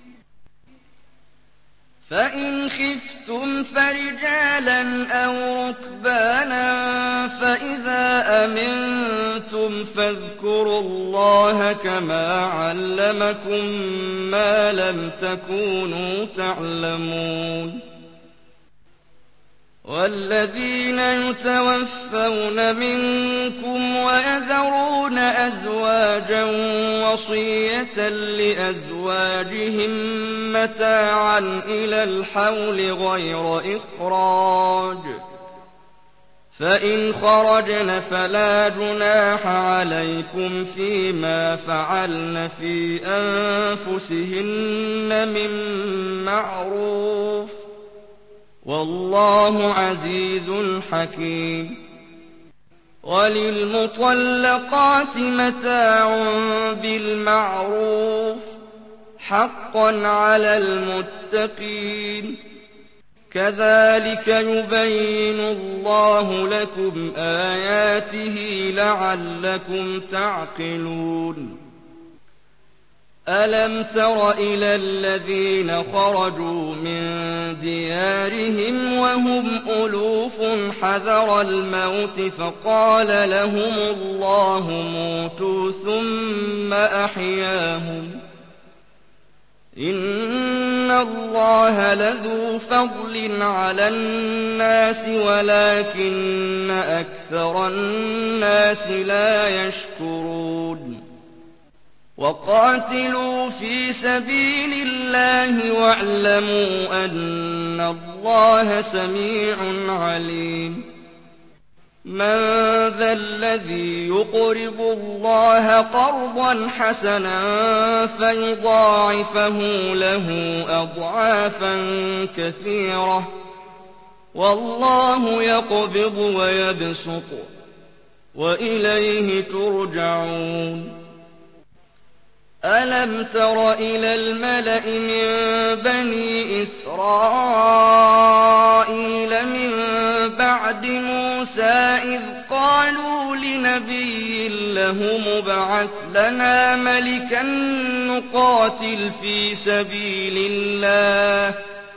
فإن خفتم فرجالا أو ركبانا فإذا أمنتم فاذكروا الله كما علمكم ما لم تكونوا تعلمون والذين يتوفون منكم ويذرون أزواجا وصية لأزواجهم متاعا إلى الحول غير إخراج فإن خرجن فلا جناح عليكم فيما فعلن في أنفسهن من معروف والله عزيز حكيم وللمطلقات متاع بالمعروف حقا على المتقين كذلك يبين الله لكم آياته لعلكم تعقلون ألم تر إلى الذين خرجوا من ديارهم وهم ألوف حذر الموت فقال لهم الله موتوا ثم أحياهم إن الله لذو فضل على الناس ولكن أكثر الناس لا يشكرون وقاتلوا في سبيل الله واعلموا أن الله سميع عليم من ذا الذي يقرض الله قرضا حسنا فيضاعفه له أضعافا كثيرة والله يقبض ويبسط وإليه ترجعون ألم تر إلى الملأ من بني إسرائيل من بعد موسى إذ قالوا لنبي له مبعث لنا ملكا نقاتل في سبيل الله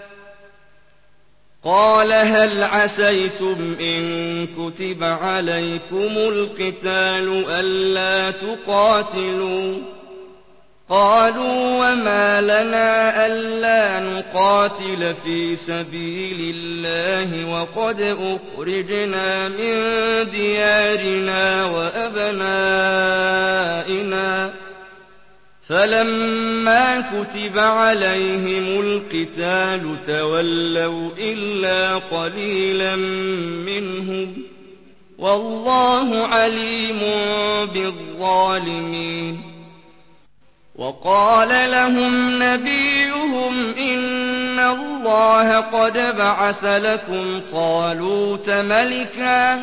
قال هل عسيتم إن كتب عليكم القتال ألا تقاتلوا قالوا وما لنا ألا نقاتل في سبيل الله وقد أخرجنا من ديارنا وأبنائنا فلما كتب عليهم القتال تولوا إلا قليلا منهم والله عليم بالظالمين وقال لهم نبيهم إن الله قد بعث لكم طالوت ملكا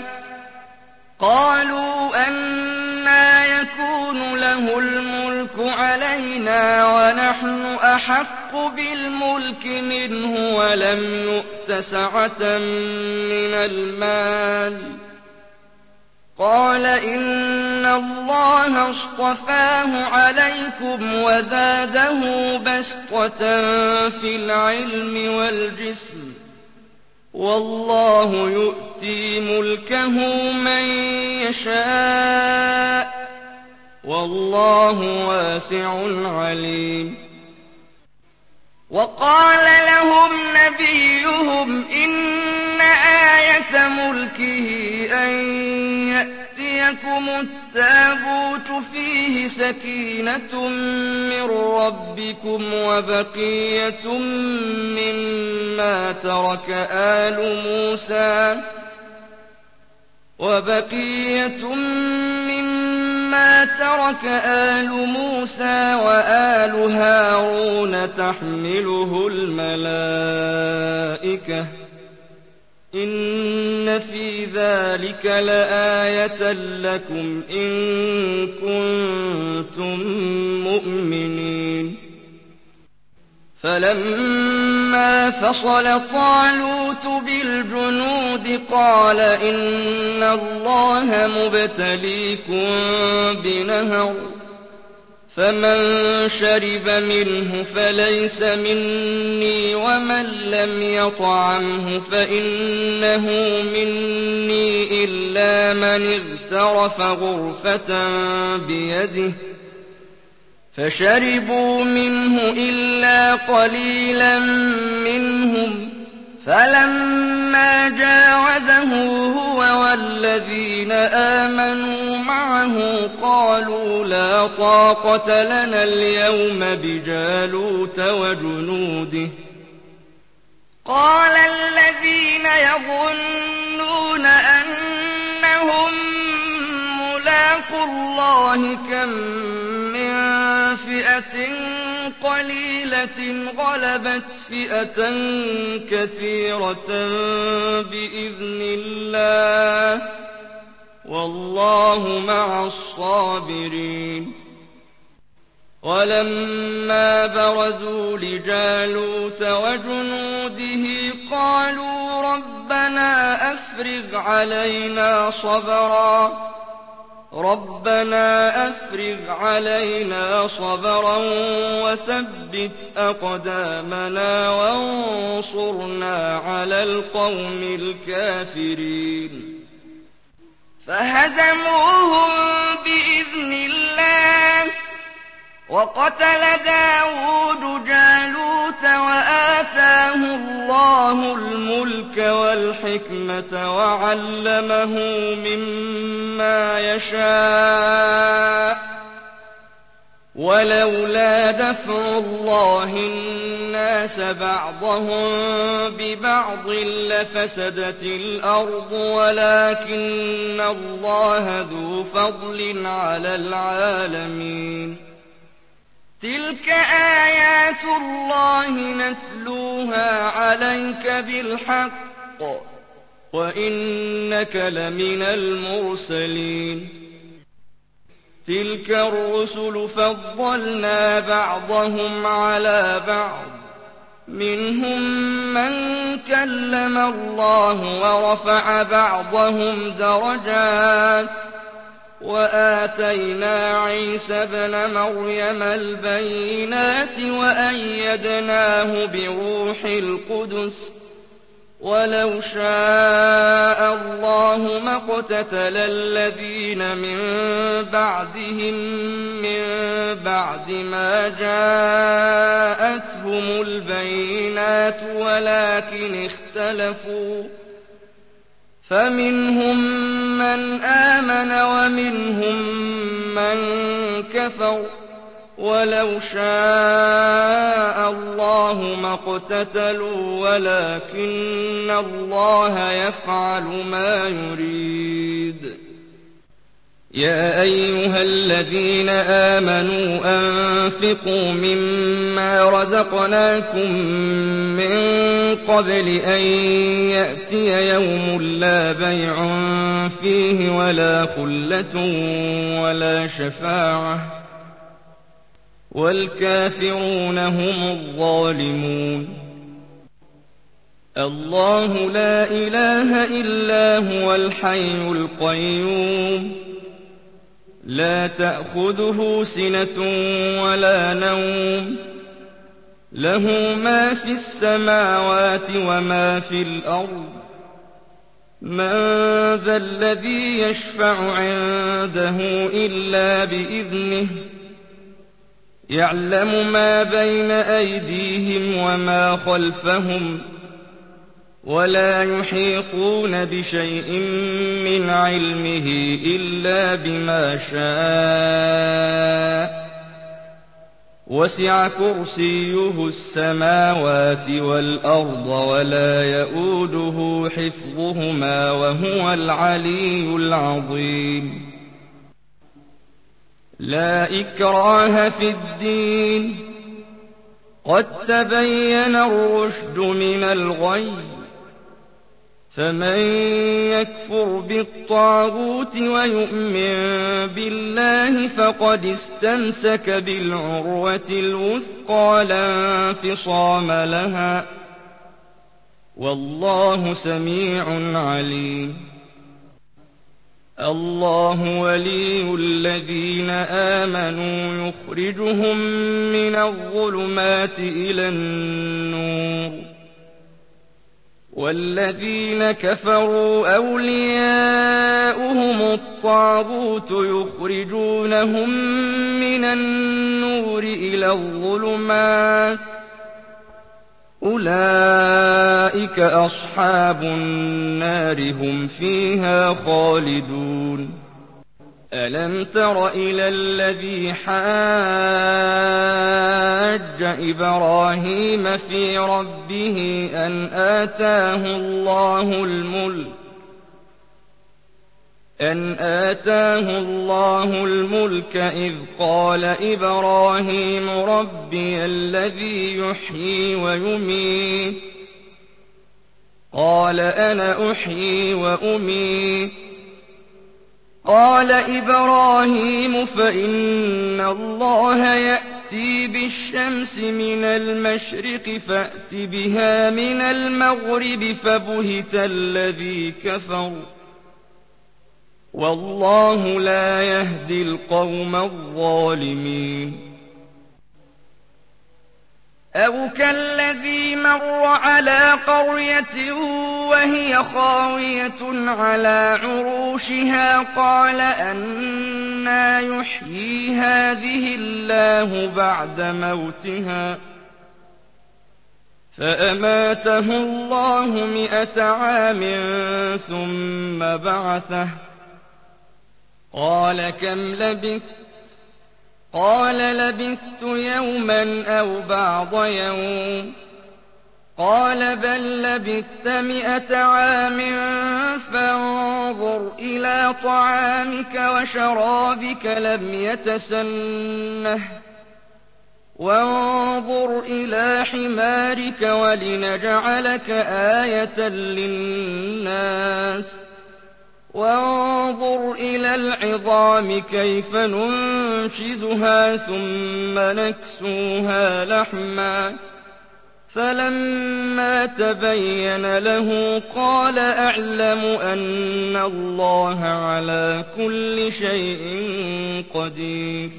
قالوا أنى يكون له الملك علينا ونحن أحق بالملك منه ولم يؤت سعة من المال قال إن الله اصطفاه عليكم وزاده بسطة في العلم والجسم والله يؤتي ملكه من يشاء والله واسع عليم وقال لهم نبيهم إن آية ملكه أن يأتيكم التابوت فيه سكينة من ربكم وبقية مما ترك آل موسى وآل هارون تحمله الملائكة إن في ذلك لآية لكم إن كنتم مؤمنين فلما فصل طالوت بالجنود قال إن الله مبتليكم بنهر فمن شرب منه فليس مني ومن لم يطعمه فإنه مني إلا من اغترف غرفة بيده فشربوا منه إلا قليلا منهم فلما جاوزه هو والذين آمنوا معه قالوا لا طاقة لنا اليوم بجالوت وجنوده قال الذين يظنون أنهم ملاقو الله كم من فئة قليلة غلبت فئة كثيرة بإذن الله والله مع الصابرين ولما برزوا لجالوت وجنوده قالوا ربنا أفرغ علينا صبرا وثبت أقدامنا وانصرنا على القوم الكافرين فهزموهم بإذن الله وقتل داود جالوت وآتاه الله الملك والحكمة وعلمه مما يشاء ولولا دفع الله الناس بعضهم ببعض لفسدت الأرض ولكن الله ذو فضل على العالمين تلك آيات الله نتلوها عليك بالحق وإنك لمن المرسلين تلك الرسل فضلنا بعضهم على بعض منهم من كلم الله ورفع بعضهم درجات وآتينا عيسى ابن مريم البينات وأيدناه بروح القدس ولو شاء الله ما اقتتل الذين من بعدهم من بعد ما جاءتهم البينات ولكن اختلفوا فمنهم من آمن ومنهم من كفر ولو شاء الله ما اقتتلوا ولكن الله يفعل ما يريد. يا أيها الذين آمنوا أنفقوا مما رزقناكم من قبل أن يأتي يوم لا بيع فيه ولا خلة ولا شفاعة والكافرون هم الظالمون. الله لا إله إلا هو الحي القيوم لا تأخذه سنة ولا نوم له ما في السماوات وما في الأرض من ذا الذي يشفع عنده إلا بإذنه يعلم ما بين أيديهم وما خلفهم ولا يحيطون بشيء من علمه إلا بما شاء وسع كرسيه السماوات والأرض ولا يؤوده حفظهما وهو العلي العظيم. لا إكراه في الدين قد تبين الرشد من الغي فمن يكفر بالطاغوت ويؤمن بالله فقد استمسك بالعروة الوثقى لا انفصام لها والله سميع عليم. الله ولي الذين آمنوا يخرجهم من الظلمات إلى النور والذين كفروا أولياؤهم الطاغوت يخرجونهم من النور إلى الظلمات أولئك أصحاب النار هم فيها خالدون. ألم تر إلى الذي حاج إبراهيم في ربه أن آتاه الله الملك إذ قال إبراهيم ربي الذي يحيي ويميت قال أنا أحيي وأميت قال إبراهيم فإن الله يأتي بالشمس من المشرق فأت بها من المغرب فبهت الذي كفر والله لا يهدي القوم الظالمين. أو كالذي مر على قرية وهي خاوية على عروشها قال أنى يحيي هذه الله بعد موتها فأماته الله 100 عام ثم بعثه قال كم لبثت قال لبثت يوما أو بعض يوم قال بل لبثت 100 عام فانظر إلى طعامك وشرابك لم يتسنه وانظر إلى حمارك ولنجعلك آية للناس وانظر إلى العظام كيف ننشزها ثم نكسوها لحما فلما تبين له قال أعلم أن الله على كل شيء قدير.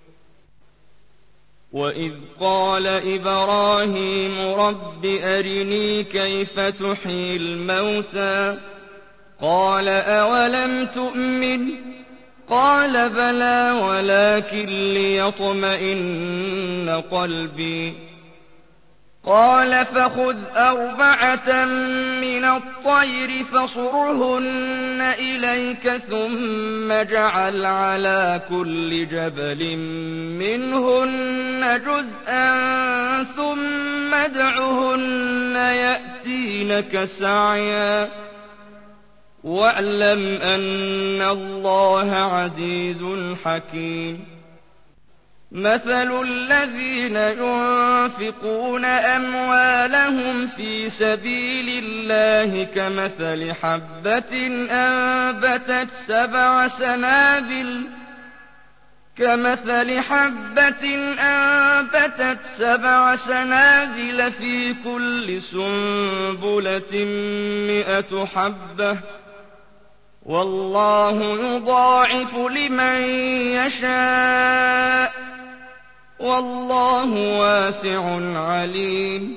وإذ قال إبراهيم رب أرني كيف تحيي الموتى قال أولم تؤمن قال بلى ولكن ليطمئن قلبي قال فخذ 4 من الطير فصرهن إليك ثم اجعل على كل جبل منهن جزءا ثم ادعهن يأتينك سعيا واعلم أن الله عزيز حكيم مثل الذين ينفقون أموالهم في سبيل الله كمثل حبة أنبتت 7 سنابل في كل سنبلة 100 حبة والله يضاعف لمن يشاء والله واسع عليم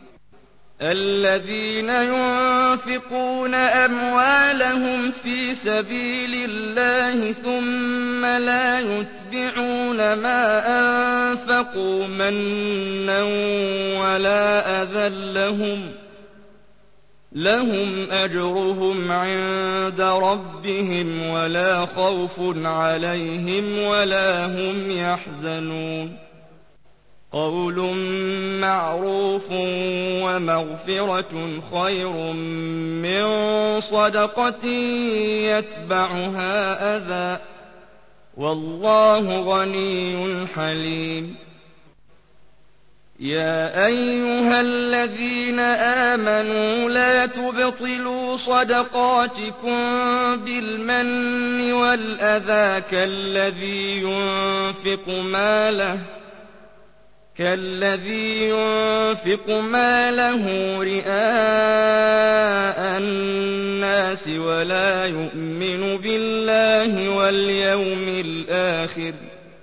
الذين ينفقون أموالهم في سبيل الله ثم لا يتبعون ما أنفقوا منا ولا أذى لهم أجرهم عند ربهم ولا خوف عليهم ولا هم يحزنون قول معروف ومغفرة خير من صدقة يتبعها أذى والله غني حليم يا أيها الذين آمنوا لا تبطلوا صدقاتكم بالمن والأذى كالذي ينفق ماله رئاء الناس ولا يؤمن بالله واليوم الآخر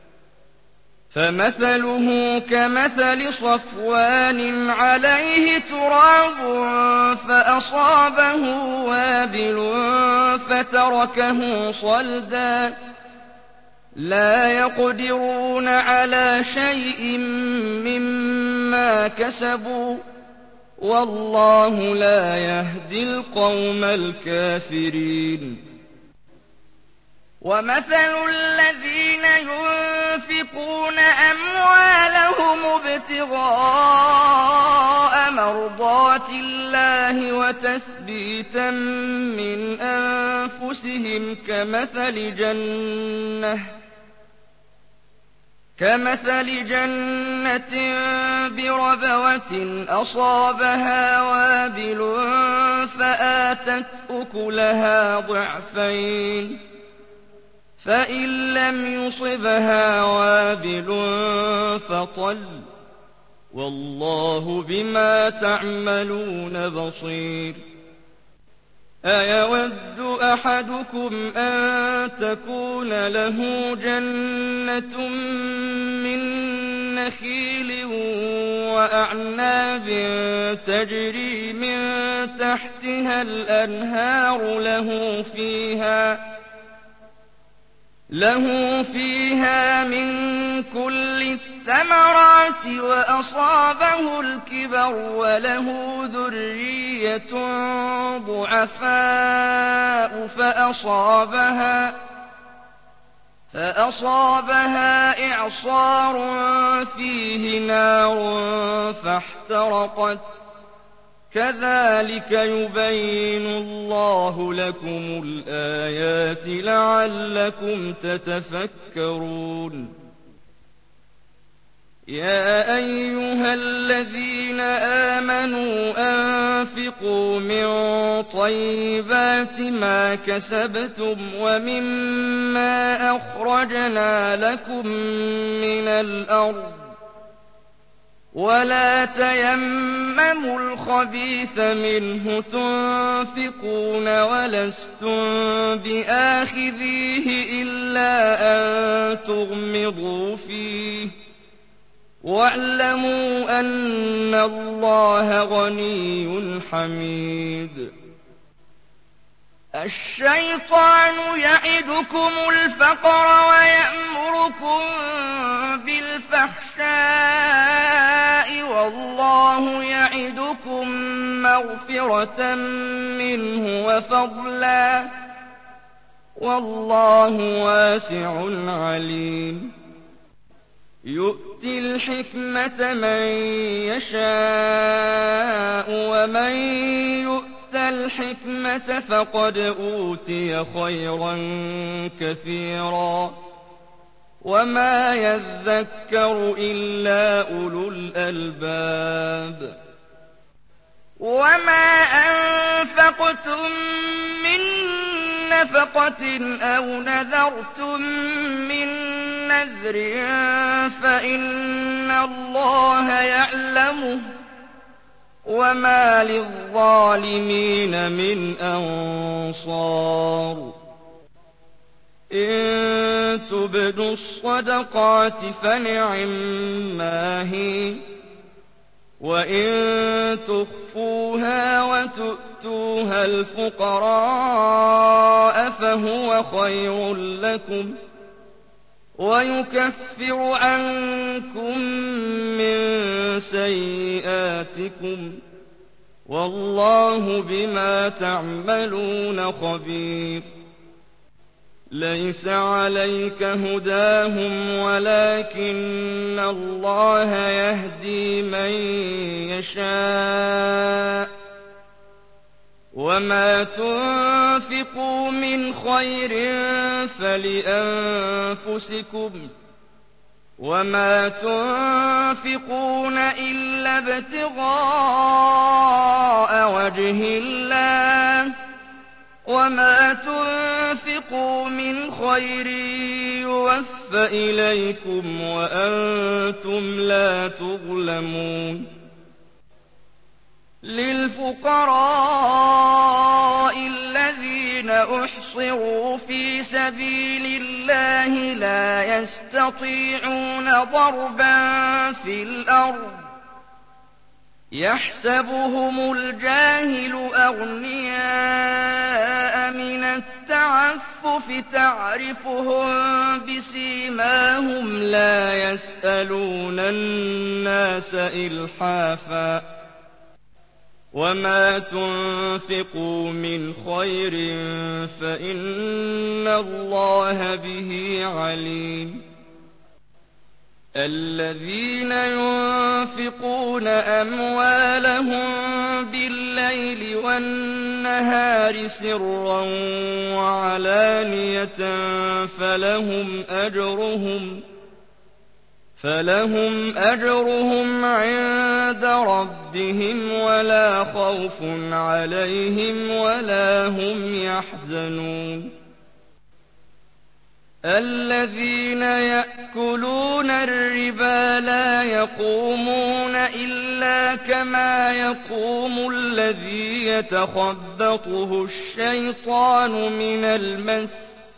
فمثله كمثل صفوان عليه تراب فأصابه وابل فتركه صلدا لا يقدرون على شيء مما كسبوا والله لا يهدي القوم الكافرين ومثل الذين ينفقون أموالهم ابتغاء مرضات الله وتثبيتا من أنفسهم كمثل جنة بربوة أصابها وابل فآتت أكلها ضعفين فإن لم يصبها وابل فطل والله بما تعملون بصير أيود أحدكم أن تكون له جنة من نخيل وأعناب تجري من تحتها الأنهار له فيها من كل الثمرات وأصابه الكبر وله ذرية ضعفاء فأصابها إعصار فيه نار فاحترقت كذلك يبين الله لكم الآيات لعلكم تتفكرون يا أيها الذين آمنوا أنفقوا من طيبات ما كسبتم ومما أخرجنا لكم من الأرض ولا تيمموا الخبيث منه تنفقون ولستم بآخذيه إلا أن تغمضوا فيه واعلموا أن الله غني حميد الشيطان يعدكم الفقر ويأمركم بالفحشاء والله يعدكم مغفرة منه وفضلا والله واسع عليم يؤتي الحكمة من يشاء ومن يؤت الحكمة فقد أوتي خيرا كثيرا وما يذكر إلا أولو الألباب وما أنفقتم من نفقة أو نذرتم من نذر فإن الله يعلمه وما للظالمين من أنصار إن تبدوا الصدقات فنعما هي وإن تخفوها وتؤتوها الفقراء فهو خير لكم ويكفر عنكم من سيئاتكم والله بما تعملون خبير ليس عليك هداهم ولكن الله يهدي من يشاء وما تنفقوا من خير فلأنفسكم وما تنفقون إلا ابتغاء وجه الله وما تنفقوا من خير يوفى إليكم وأنتم لا تظلمون للفقراء الذين أحصروا في سبيل الله لا يستطيعون ضربا في الأرض يحسبهم الجاهل أغنياء من التعفف تعرفهم بسيماهم لا يسألون الناس إلحافا وما تنفقوا من خير فإن الله به عليم الذين ينفقون أموالهم بالليل والنهار سرا وعلانية فلهم أجرهم عند ربهم ولا خوف عليهم ولا هم يحزنون الذين يأكلون الربا لا يقومون إلا كما يقوم الذي يتخبطه الشيطان من المس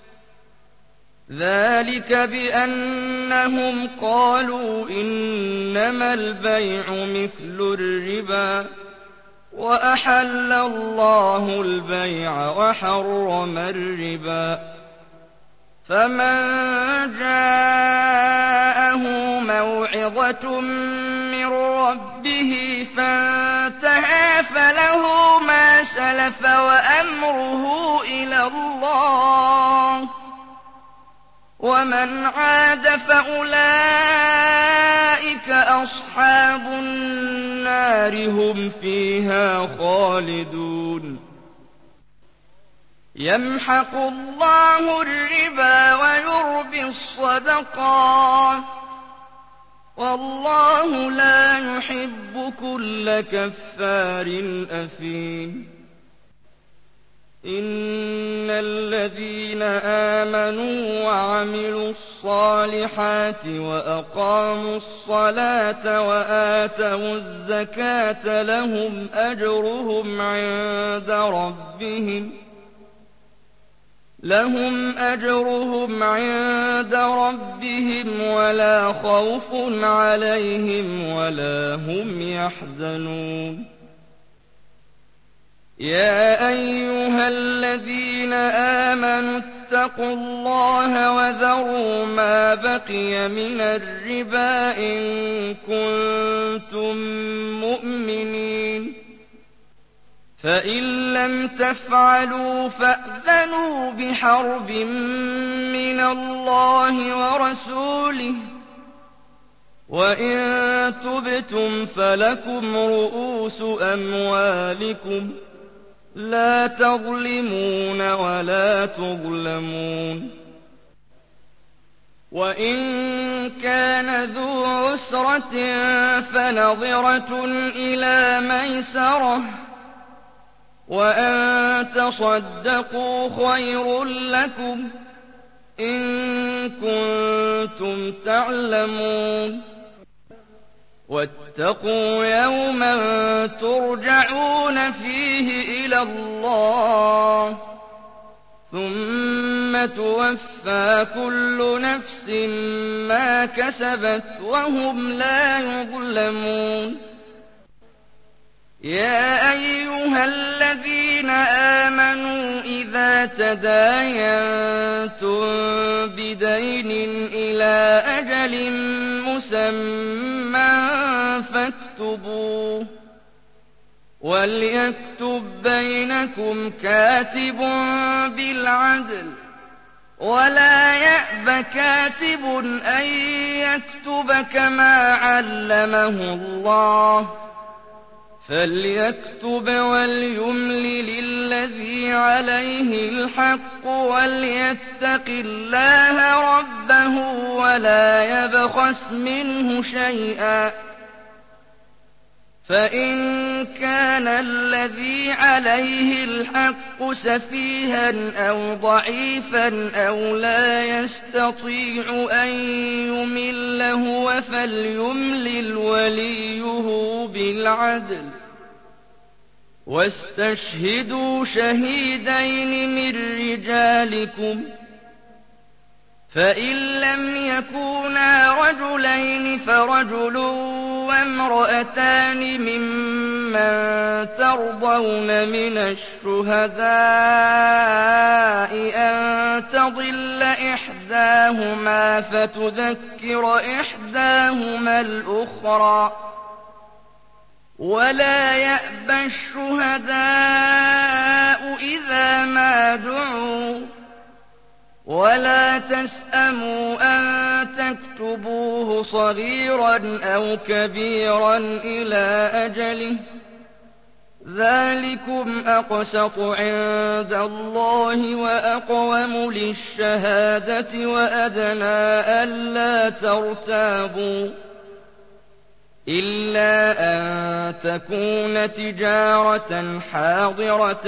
ذلك بأنهم قالوا إنما البيع مثل الربا وأحل الله البيع وحرم الربا فمن جاءه موعظة من ربه فانتهى فله ما سلف وأمره إلى الله ومن عاد فأولئك أصحاب النار هم فيها خالدون يمحق الله الربا ويربي الصدقات والله لا يحب كل كفار أثيم إن الذين آمنوا وعملوا الصالحات وأقاموا الصلاة وآتوا الزكاة لهم أجرهم عند ربهم ولا خوف عليهم ولا هم يحزنون يا أيها أيها الذين آمنوا اتقوا الله وذروا ما بقي من الربا إن كنتم مؤمنين فإن لم تفعلوا فأذنوا بحرب من الله ورسوله وإن تبتم فلكم رؤوس أموالكم لا تظلمون ولا تظلمون وإن كان ذو عسرة فنظرة إلى ميسرة وأن تصدقوا خير لكم إن كنتم تعلمون واتقوا يوما ترجعون فيه إلى الله ثم توفى كل نفس ما كسبت وهم لا يظلمون يا أيها الذين آمنوا إذا تداينتم بدين إلى أجل مسمى فاكتبوه وليكتب بينكم كاتب بالعدل ولا يأب كاتب أن يكتب كما علمه الله فليكتب وليملل الذي عليه الحق وليتق الله ربه ولا يبخس منه شيئا فإن كان الذي عليه الحق سفيها أو ضعيفا أو لا يستطيع أن يمل هو فليملل وليه بالعدل واستشهدوا شهيدين من رجالكم فإن لم يكونا رجلين فرجل وامرأتان ممن ترضون من الشهداء أن تضل إحداهما فتذكر إحداهما الأخرى ولا يأبى الشهداء إذا ما دعوا ولا تسأموا أن تكتبوه صغيرا أو كبيرا إلى أجله ذلكم أقسط عند الله وأقوم للشهادة وأدنى ألا ترتابوا إلا أن تكون تجارة حاضرة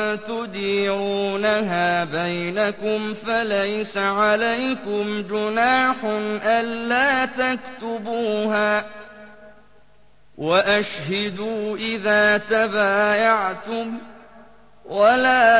تديرونها بينكم فليس عليكم جناح ألا تكتبوها وأشهدوا إذا تبايعتم ولا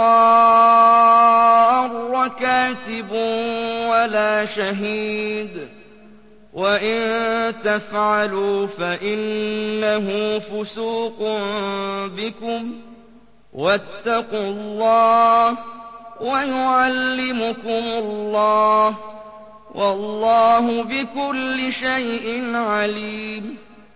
يضار كاتب ولا شهيد وإن تفعلوا فإنه فسوق بكم واتقوا الله ويعلمكم الله والله بكل شيء عليم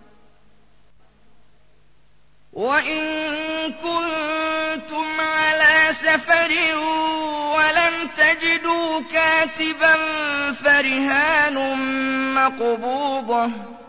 وإن كنتم على سفر ولم تجدوا كاتبا فرهان مقبوضة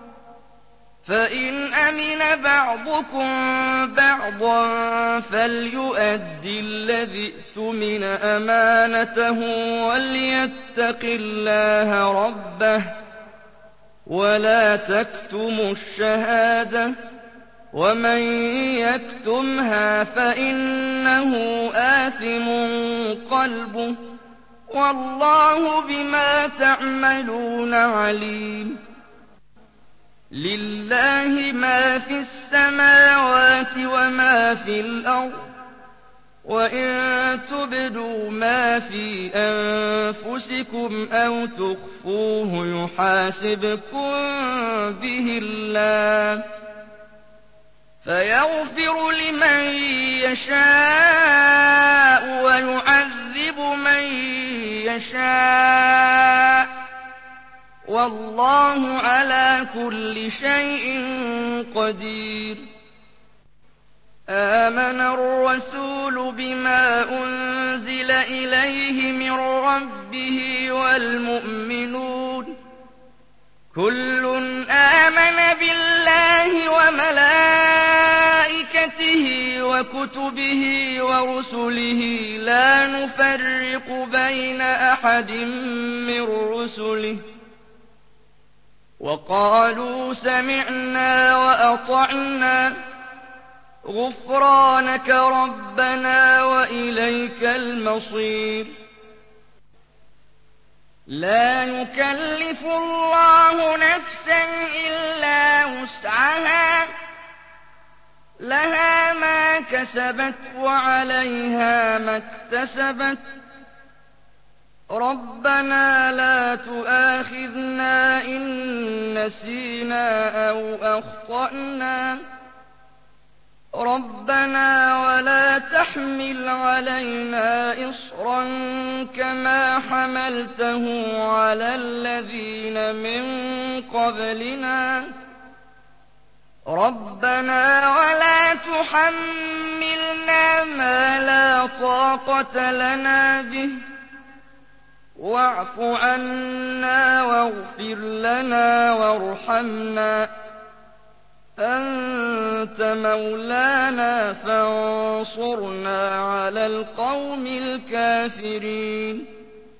فإن أمن بعضكم بعضا فليؤدي الذي اؤتمن أمانته وليتق الله ربه ولا تكتموا الشهادة ومن يكتمها فإنه آثم قلبه والله بما تعملون عليم لله ما في السماوات وما في الأرض وإن تبدوا ما في أنفسكم أو تخفوه يحاسبكم به الله فيغفر لمن يشاء يشاء والله على كل شيء قدير آمن الرسول بما أنزل إليه من ربه والمؤمنون كل آمن بالله وملائكته وكتبه ورسله لا نفرق بين أحد من رسله وقالوا سمعنا وأطعنا غفرانك ربنا وإليك المصير لا يكلف الله نفسا إلا وسعها لها ما كسبت وعليها ما اكتسبت ربنا لا تؤاخذنا إن نسينا أو أخطأنا ربنا ولا تحمل علينا إصرا كما حملته على الذين من قبلنا ربنا ولا تحملنا ما لا طاقة لنا به واعف عنا واغفر لنا وارحمنا أنت مولانا فانصرنا على القوم الكافرين